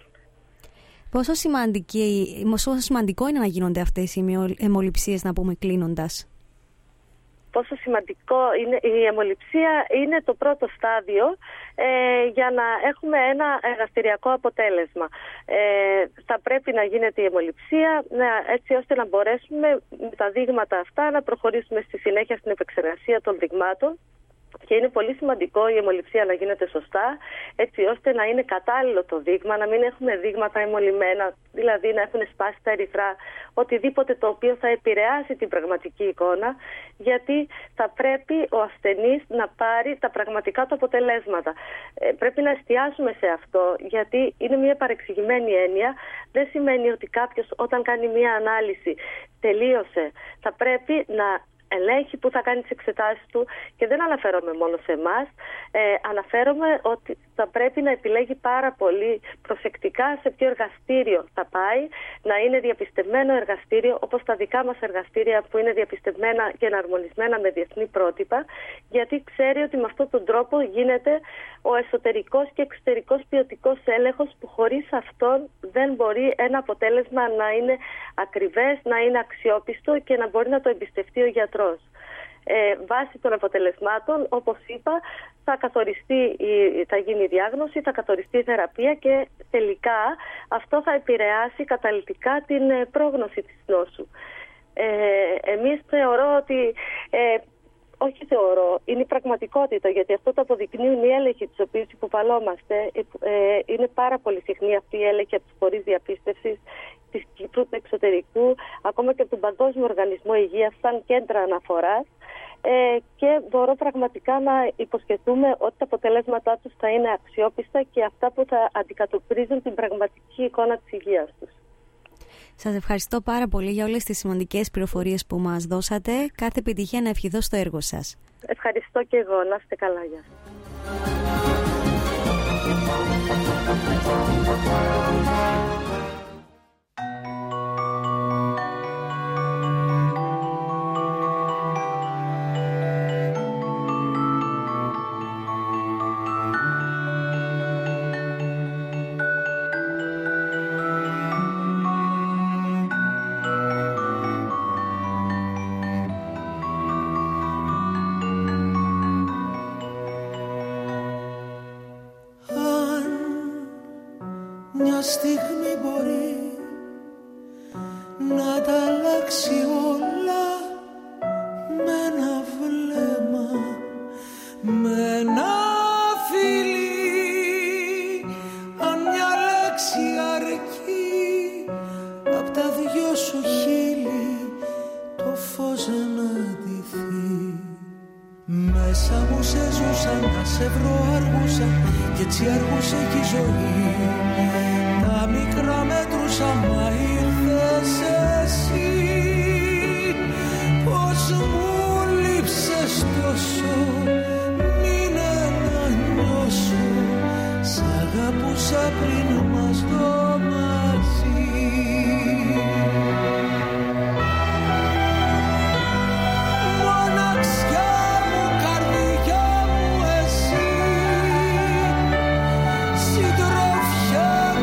Πόσο σημαντικό είναι να γίνονται αυτές οι αιμοληψίες, να πούμε κλείνοντας? Πόσο σημαντικό είναι η αιμοληψία? Είναι το πρώτο στάδιο για να έχουμε ένα εργαστηριακό αποτέλεσμα. Θα πρέπει να γίνεται η αιμοληψία έτσι ώστε να μπορέσουμε με τα δείγματα αυτά να προχωρήσουμε στη συνέχεια στην επεξεργασία των δειγμάτων. Και είναι πολύ σημαντικό η αιμοληψία να γίνεται σωστά, έτσι ώστε να είναι κατάλληλο το δείγμα, να μην έχουμε δείγματα αιμολυμένα, δηλαδή να έχουν σπάσει τα ερυθρά, οτιδήποτε το οποίο θα επηρεάσει την πραγματική εικόνα, γιατί θα πρέπει ο ασθενής να πάρει τα πραγματικά του αποτελέσματα. Πρέπει να εστιάσουμε σε αυτό, γιατί είναι μια παρεξηγημένη έννοια. Δεν σημαίνει ότι κάποιος όταν κάνει μια ανάλυση τελείωσε. Θα πρέπει να ελέγχει που θα κάνει τις εξετάσεις του και δεν αναφέρομαι μόνο σε εμάς. Αναφέρομαι ότι θα πρέπει να επιλέγει πάρα πολύ προσεκτικά σε ποιο εργαστήριο θα πάει, να είναι διαπιστευμένο εργαστήριο όπως τα δικά μας εργαστήρια που είναι διαπιστευμένα και εναρμονισμένα με διεθνή πρότυπα, γιατί ξέρει ότι με αυτόν τον τρόπο γίνεται ο εσωτερικός και εξωτερικός ποιοτικός έλεγχος, που χωρίς αυτόν δεν μπορεί ένα αποτέλεσμα να είναι ακριβές, να είναι αξιόπιστο και να μπορεί να το εμπιστευτεί ο γιατρός. Βάσει των αποτελεσμάτων, όπως είπα, θα γίνει η διάγνωση, θα καθοριστεί η θεραπεία και τελικά αυτό θα επηρεάσει καταλυτικά την πρόγνωση της νόσου. Εμείς θεωρώ ότι... Όχι θεωρώ, είναι η πραγματικότητα, γιατί αυτό το αποδεικνύουν οι έλεγχοι τους οποίους υποβαλόμαστε. Είναι πάρα πολύ συχνή αυτή η έλεγχη από τους φορείς διαπίστευσης της Κύπρου, του εξωτερικού, ακόμα και από τον Παγκόσμιο Οργανισμό Υγείας, σαν κέντρα αναφοράς. Και μπορώ πραγματικά να υποσχεθούμε ότι τα αποτελέσματά τους θα είναι αξιόπιστα και αυτά που θα αντικατοπτρίζουν την πραγματική εικόνα της υγείας τους. Σας ευχαριστώ πάρα πολύ για όλες τις σημαντικές πληροφορίες που μας δώσατε. Κάθε επιτυχία να ευχηθώ στο έργο σας. Ευχαριστώ και εγώ. Να είστε καλά. Γεια. Στιγμή μπορεί να τα αλλάξει όλα με ένα βλέμμα, με ένα φιλί. Αν μια λέξη αρκεί απ' τα δυο σου χείλη το φως να ντυθεί. Μέσα μου σε ζούσα, να σε βρω αργούσα κι έτσι αργούσε και η ζωή. Τα μικρά μέτρουσα μα ήρθες εσύ. Πώς μου λείψες τόσο, μείνε να νιώσω. Σ' αγαπούσα πριν μας δω μαζί. Μοναξιά μου, καρδιά μου εσύ, συντροφιά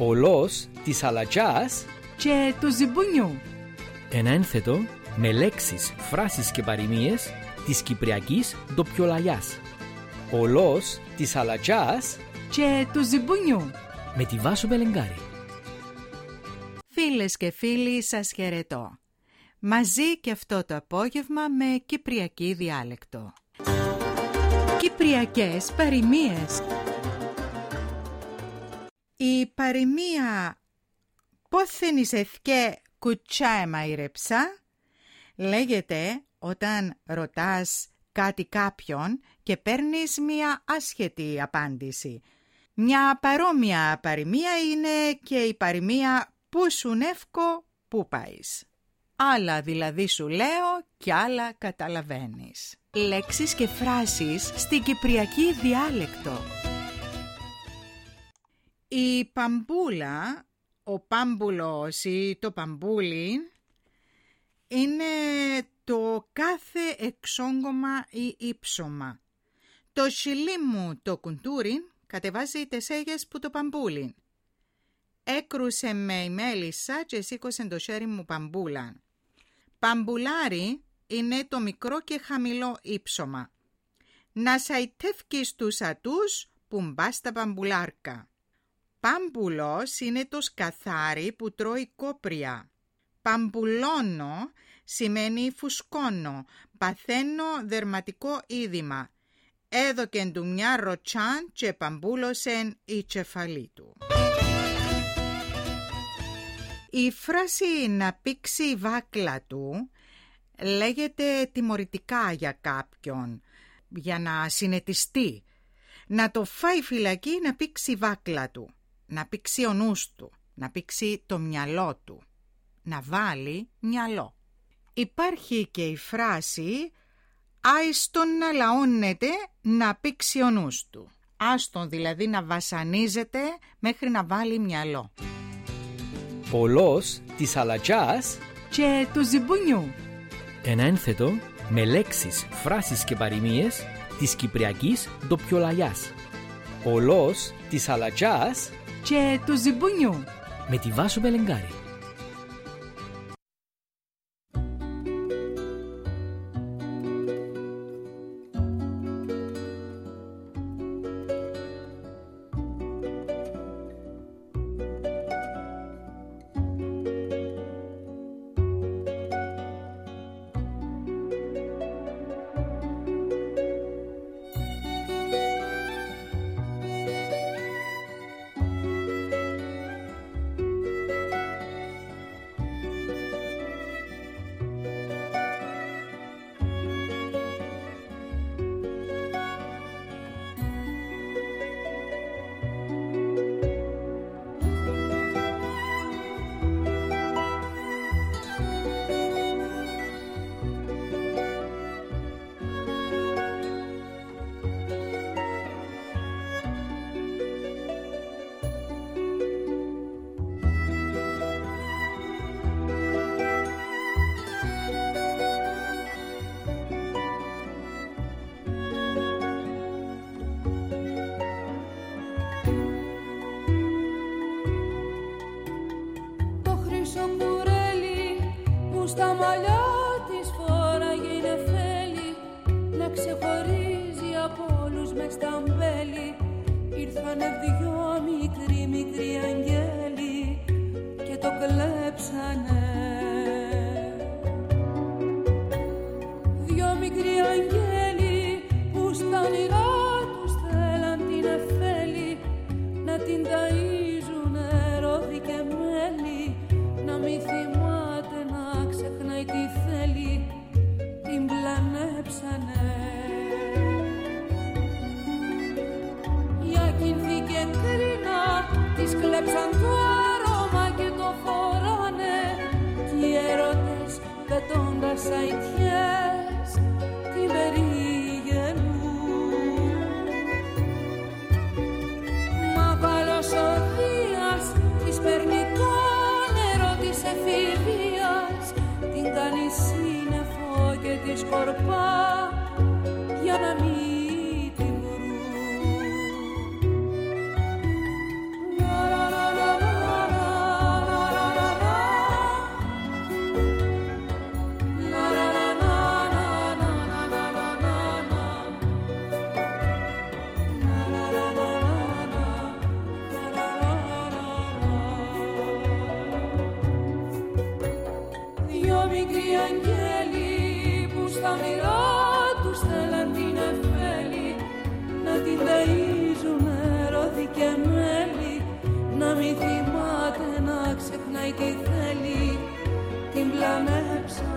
Πολλός της αλατζάς και του ζυμπουνιού. Ένα ένθετο με λέξεις, φράσεις και παροιμίες της κυπριακής ντοπιολαγιάς. Πολλός της αλατζάς και του ζυμπουνιού. Με τη Βάσο Μπελεγκάρη. Φίλες και φίλοι, σας χαιρετώ. Μαζί και αυτό το απόγευμα με κυπριακή διάλεκτο. Κυπριακές παροιμίες. Η παροιμία «Πόθεν εις ευκέ κουτσά εμαϊρεψά» λέγεται όταν ρωτάς κάτι κάποιον και παίρνεις μια άσχετη απάντηση. Μια παρόμοια παροιμία είναι και η παροιμία «Πού σου νεύκω, πού πάεις». Άλλα δηλαδή σου λέω και άλλα καταλαβαίνεις. Λέξεις και φράσεις στην κυπριακή διάλεκτο. Η παμπούλα, ο πάμπουλος ή το παμπούλι είναι το κάθε εξόγκωμα ή ύψωμα. Το σιλί μου το κουντούριν κατεβάζει τις έγες που το παμπούλιν. Έκρουσε με η μέλισσα και σήκωσε το χέρι μου παμπούλαν. Παμπουλάρι είναι το μικρό και χαμηλό ύψωμα. Να σαϊτεύκεις τους ατούς που μπας στα παμπουλάρκα. Πάμπουλος είναι το σκαθάρι που τρώει κόπρια. Παμπουλώνω σημαίνει φουσκώνω, παθαίνω δερματικό είδημα. Έδωκεν του μια ροτσάν και παμπούλωσεν η κεφαλή του. Η φράση «να πήξει η βάκλα του» λέγεται τιμωρητικά για κάποιον, για να συνετιστεί. Να το φάει φυλακή, να πήξει η βάκλα του, να πήξει ο νους του, να πήξει το μυαλό του, να βάλει μυαλό. Υπάρχει και η φράση «άιστον να λαώνεται, να πήξει ο νους του». Άστον δηλαδή να βασανίζεται μέχρι να βάλει μυαλό. Πολλός της αλατζάς και του ζυμπουνιού. Ένα ένθετο με λέξεις, φράσεις και παροιμίες της κυπριακής ντοπιολαγιάς. Πολλός της αλατζάς και του ζυμπουνιού. Με τη Βάσο Μπελεγκάρη. Στα μαλλιά της φόραγε η νεφέλη, να ξεχωρίζει από όλους μες στα μπέλη. Ήρθανε δυο μικροί αγγέλοι και το κλέψανε. Δυο μικροί αγγέλοι που στα όνειρά τους θέλαν την νεφέλη, να την ταΐζουνε ρόδι και μέλι, να μη θυμάται να ξεχνάει τι θέλει, την πλανέψανε. Για κινθή και κρίνα της κλέψαν το άρωμα και το φοράνε, κι οι έρωτες πετώντας αητιές την περίγελουν. Μα καλός ο Δίας της παίρνει το νερό της εφηβείας, την κάνει σύννεφο και τη σκορπά για να μην την βρουν. μικροί αγγέλοι που στα όνειρά τους θέλαν την εφέλη να την ταΐζουνε ρόδι και μέλι, να μην θυμάται να ξεχνάει τι θέλει, την πλανέψανε.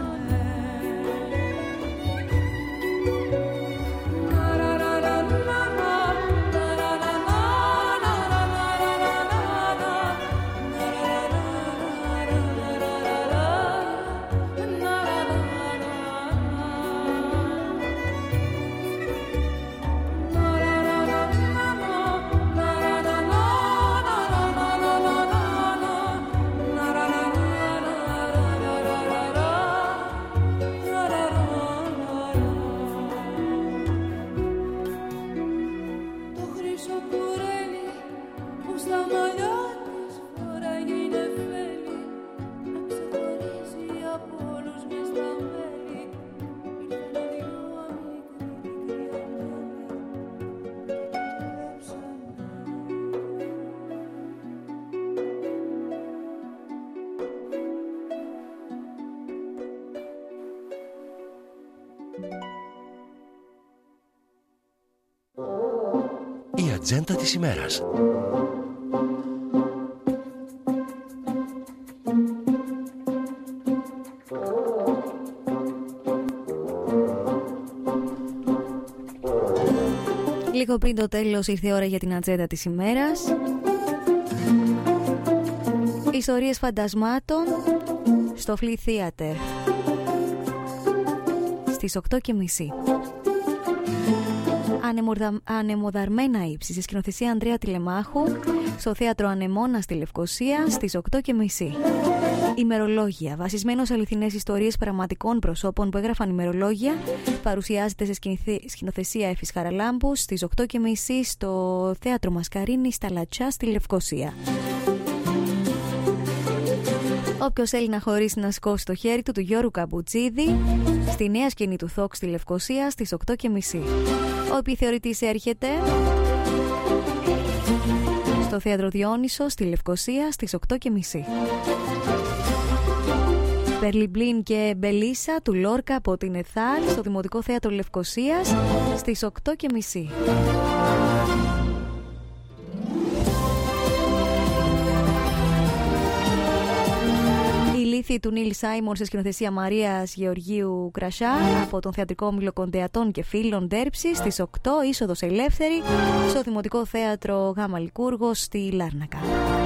Η ατζέντα της ημέρας. Λίγο πριν το τέλος ήρθε η ώρα για την ατζέντα της ημέρας. Ιστορίες φαντασμάτων στο Flea Theater στις 8:30. Ανεμοδαρμένα ύψη στη σκηνοθεσία Ανδρέα Τηλεμάχου στο Θέατρο Ανεμόνα στη Λευκοσία στις 8:30. Ημερολόγια. Βασισμένο σε αληθινές ιστορίες πραγματικών προσώπων που έγραφαν ημερολόγια, παρουσιάζεται σε σκηνοθεσία Εφης Χαραλάμπου στις 8:30 στο Θέατρο Μασκαρίνη στα Λατσά στη Λευκοσία. Όποιος θέλει να χωρίσει να σηκώσει το χέρι του Γιώργου Καμπουτζίδη στη νέα σκηνή του Θόκ στη Λευκοσία στις 8:30. Ο επιθεωρητής έρχεται στο Θέατρο Διόνυσο στη Λευκοσία στις 8:30. Περλιμπλίν και Μπελίσσα του Λόρκα από την Εθάλ στο Δημοτικό Θέατρο Λευκοσίας στις 8:30. Η Λύθη του Νίλ Σάιμον σε σκηνοθεσία Μαρίας Γεωργίου Κρασά από τον Θεατρικό Όμιλο Κοντεατών και Φίλων Ντέρψη στις 8, είσοδος ελεύθερη στο Δημοτικό Θέατρο Γάμα Λικούργος στη Λάρνακα.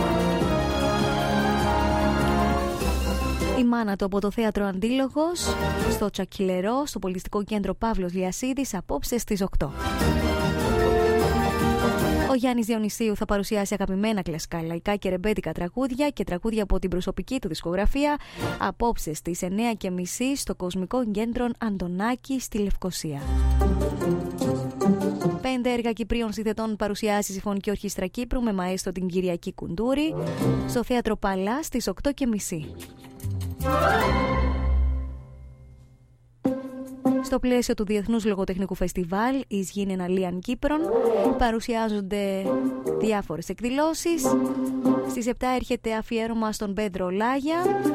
Η μάνα του από το Θέατρο Αντίλογος στο Τσακυλερό στο Πολιτιστικό Κέντρο Παύλος Λιασίδης απόψε στις 8. Ο Γιάννης Διονυσίου θα παρουσιάσει αγαπημένα κλασικά λαϊκά και ρεμπέτικα τραγούδια και τραγούδια από την προσωπική του δισκογραφία απόψε στις 9:30 στο Κοσμικό Κέντρο Αντωνάκη στη Λευκοσία. 5 έργα Κυπρίων συνθετών παρουσιάσει η Συμφωνική Ορχήστρα Κύπρου με μαέστρο την Κυριακή Κουντούρη στο Θέατρο Παλά στις 8:30. Στο πλαίσιο του Διεθνούς Λογοτεχνικού Φεστιβάλ εις Γίνεν Αλίαν Κύπρον παρουσιάζονται διάφορες εκδηλώσεις. Στις 7 έρχεται αφιέρωμα στον Πέντρο Λάγια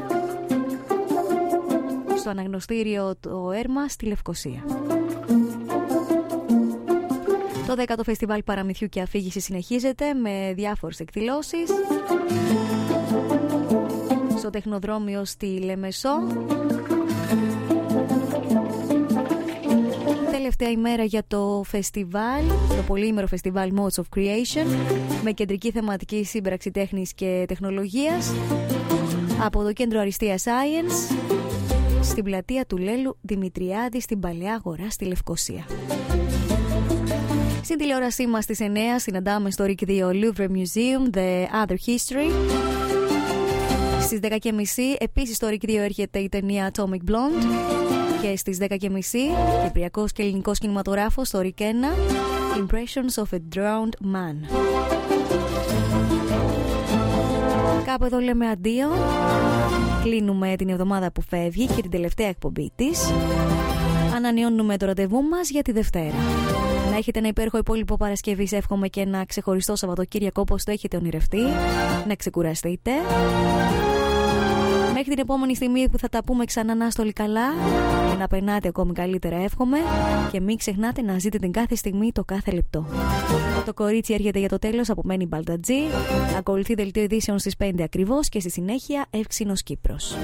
στο αναγνωστήριο το Έρμα στη Λευκοσία. Το 10ο Φεστιβάλ Παραμυθιού και Αφήγηση συνεχίζεται με διάφορες εκδηλώσεις στο Τεχνοδρόμιο στη Λεμεσό. Τελευταία ημέρα για το φεστιβάλ, το πολύήμερο φεστιβάλ Modes of Creation με κεντρική θεματική σύμπραξη τέχνης και τεχνολογίας από το Κέντρο Αριστείας Science στην πλατεία του Λέλου Δημητριάδη στην Παλαιά Αγορά στη Λευκοσία. Στην τηλεόρασή μας στις 9 συναντάμε στο RIC 2 Louvre Museum The Other History. Στις 10:30 επίσης στο RIC 2 έρχεται η ταινία Atomic Blonde. Και στις 10:30 κυπριακός και ελληνικός κινηματογράφος στο RIC 1 Impressions of a Drowned Man. Κάπου εδώ λέμε αντίο. Κλείνουμε την εβδομάδα που φεύγει και την τελευταία εκπομπή της. Ανανεώνουμε το ραντεβού μας για τη Δευτέρα. Να έχετε ένα υπέροχο υπόλοιπο Παρασκευής, εύχομαι, και ένα ξεχωριστό Σαββατοκύριακο όπως το έχετε ονειρευτεί. Να ξεκουραστείτε. Μέχρι την επόμενη στιγμή που θα τα πούμε ξανά, να είστε όλοι καλά και να περνάτε ακόμη καλύτερα, εύχομαι. Και μην ξεχνάτε να ζείτε την κάθε στιγμή, το κάθε λεπτό. Το κορίτσι έρχεται για το τέλος από Μένι Μπαλτατζή. Ακολουθεί δελτίο ειδήσεων στις 5 ακριβώς και στη συνέχεια Εύξηνος Κύπρος.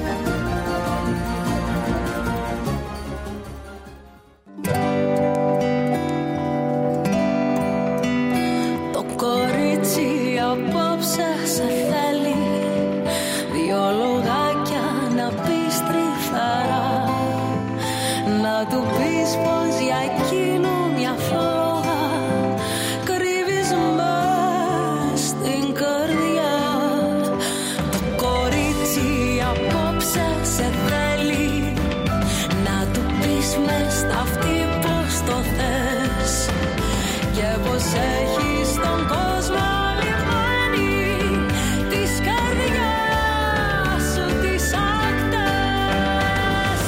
Το κορίτσι απόψε σε θέλει, δυο λογάκια να πεις τρυφερά, να του πεις πως για εκείνο μια φλόγα κρύβεις μες στην καρδιά. Το κορίτσι απόψε σε θέλει, να του πεις μες στα αυτή πως το θες και πως έχεις τον κόσμο λιμένει της καρδιάς σου τις ακτές.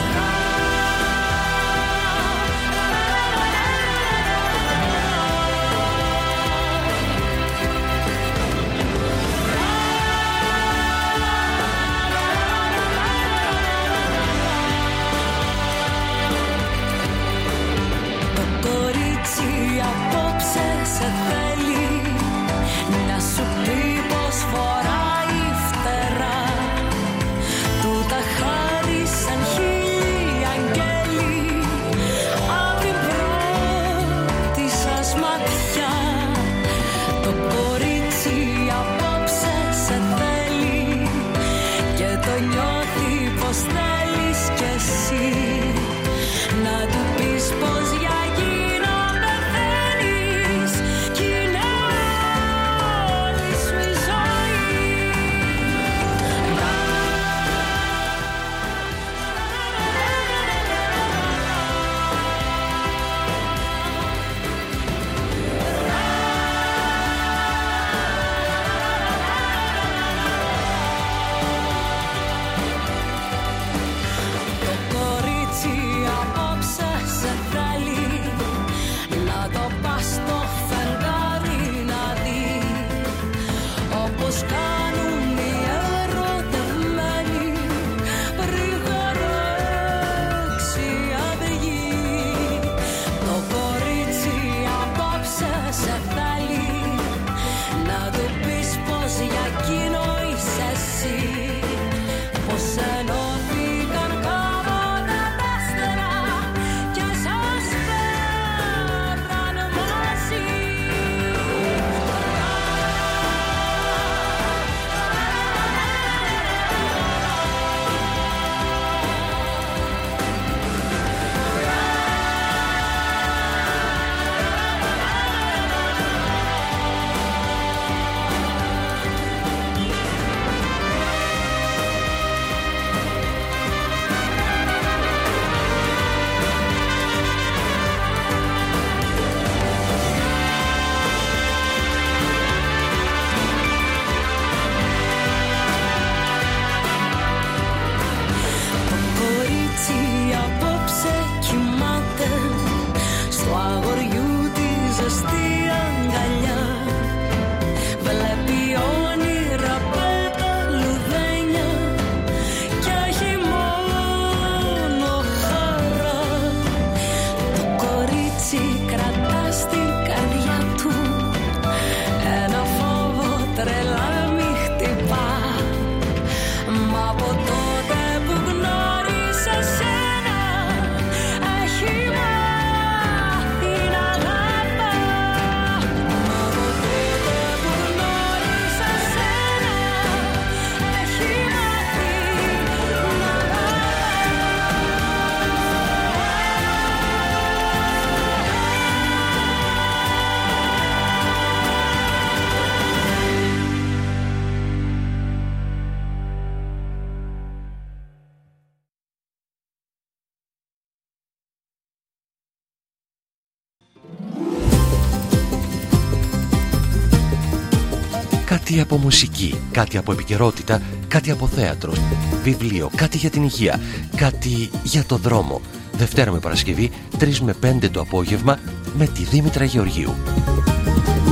Το κορίτσι απόψε σε θέλει, να σου πει πως φοράει φτερά, του τα χάρισαν χίλιοι αγγέλοι απ' την πρώτη σας ματιά. Το κορίτσι απόψε σε θέλει και το νιώθει πως θέλεις κι εσύ, να του πεις πως για εκείνο πεθαίνεις κι είναι όλη σου η ζωή. Το κορίτσι απόψε σε θέλει, να το πας στο φεγγάρι να δει, όπως κάνουν οι ερωτευμένοι πριν χαράξει αυγή. Το κορίτσι απόψε σε θέλει, να του πεις πως για εκείνο είσαι εσύ, πως ενώθηκαν κάποτε τα άστερα και σας φέραν μαζί. Το κορίτσι απόψε κοιμάται στο αγοριού τη ζεστή αγκαλιά, βλέπει όνειρα πεταλουδένια κι έχει μόνο χαρά. Το κορίτσι κρατά στην καρδιά του ένα φόβο τρελά μη χτυπά, μα από τότε που γνώρισε σένα έχει μάθει να αγαπά. Μα από τότε που γνώρισε σένα έχει μάθει να αγαπά. Κάτι από μουσική, κάτι από επικαιρότητα, κάτι από θέατρο, βιβλίο, κάτι για την υγεία, κάτι για το δρόμο. Δευτέρα με Παρασκευή, 3 με 5 το απόγευμα, με τη Δήμητρα Γεωργίου.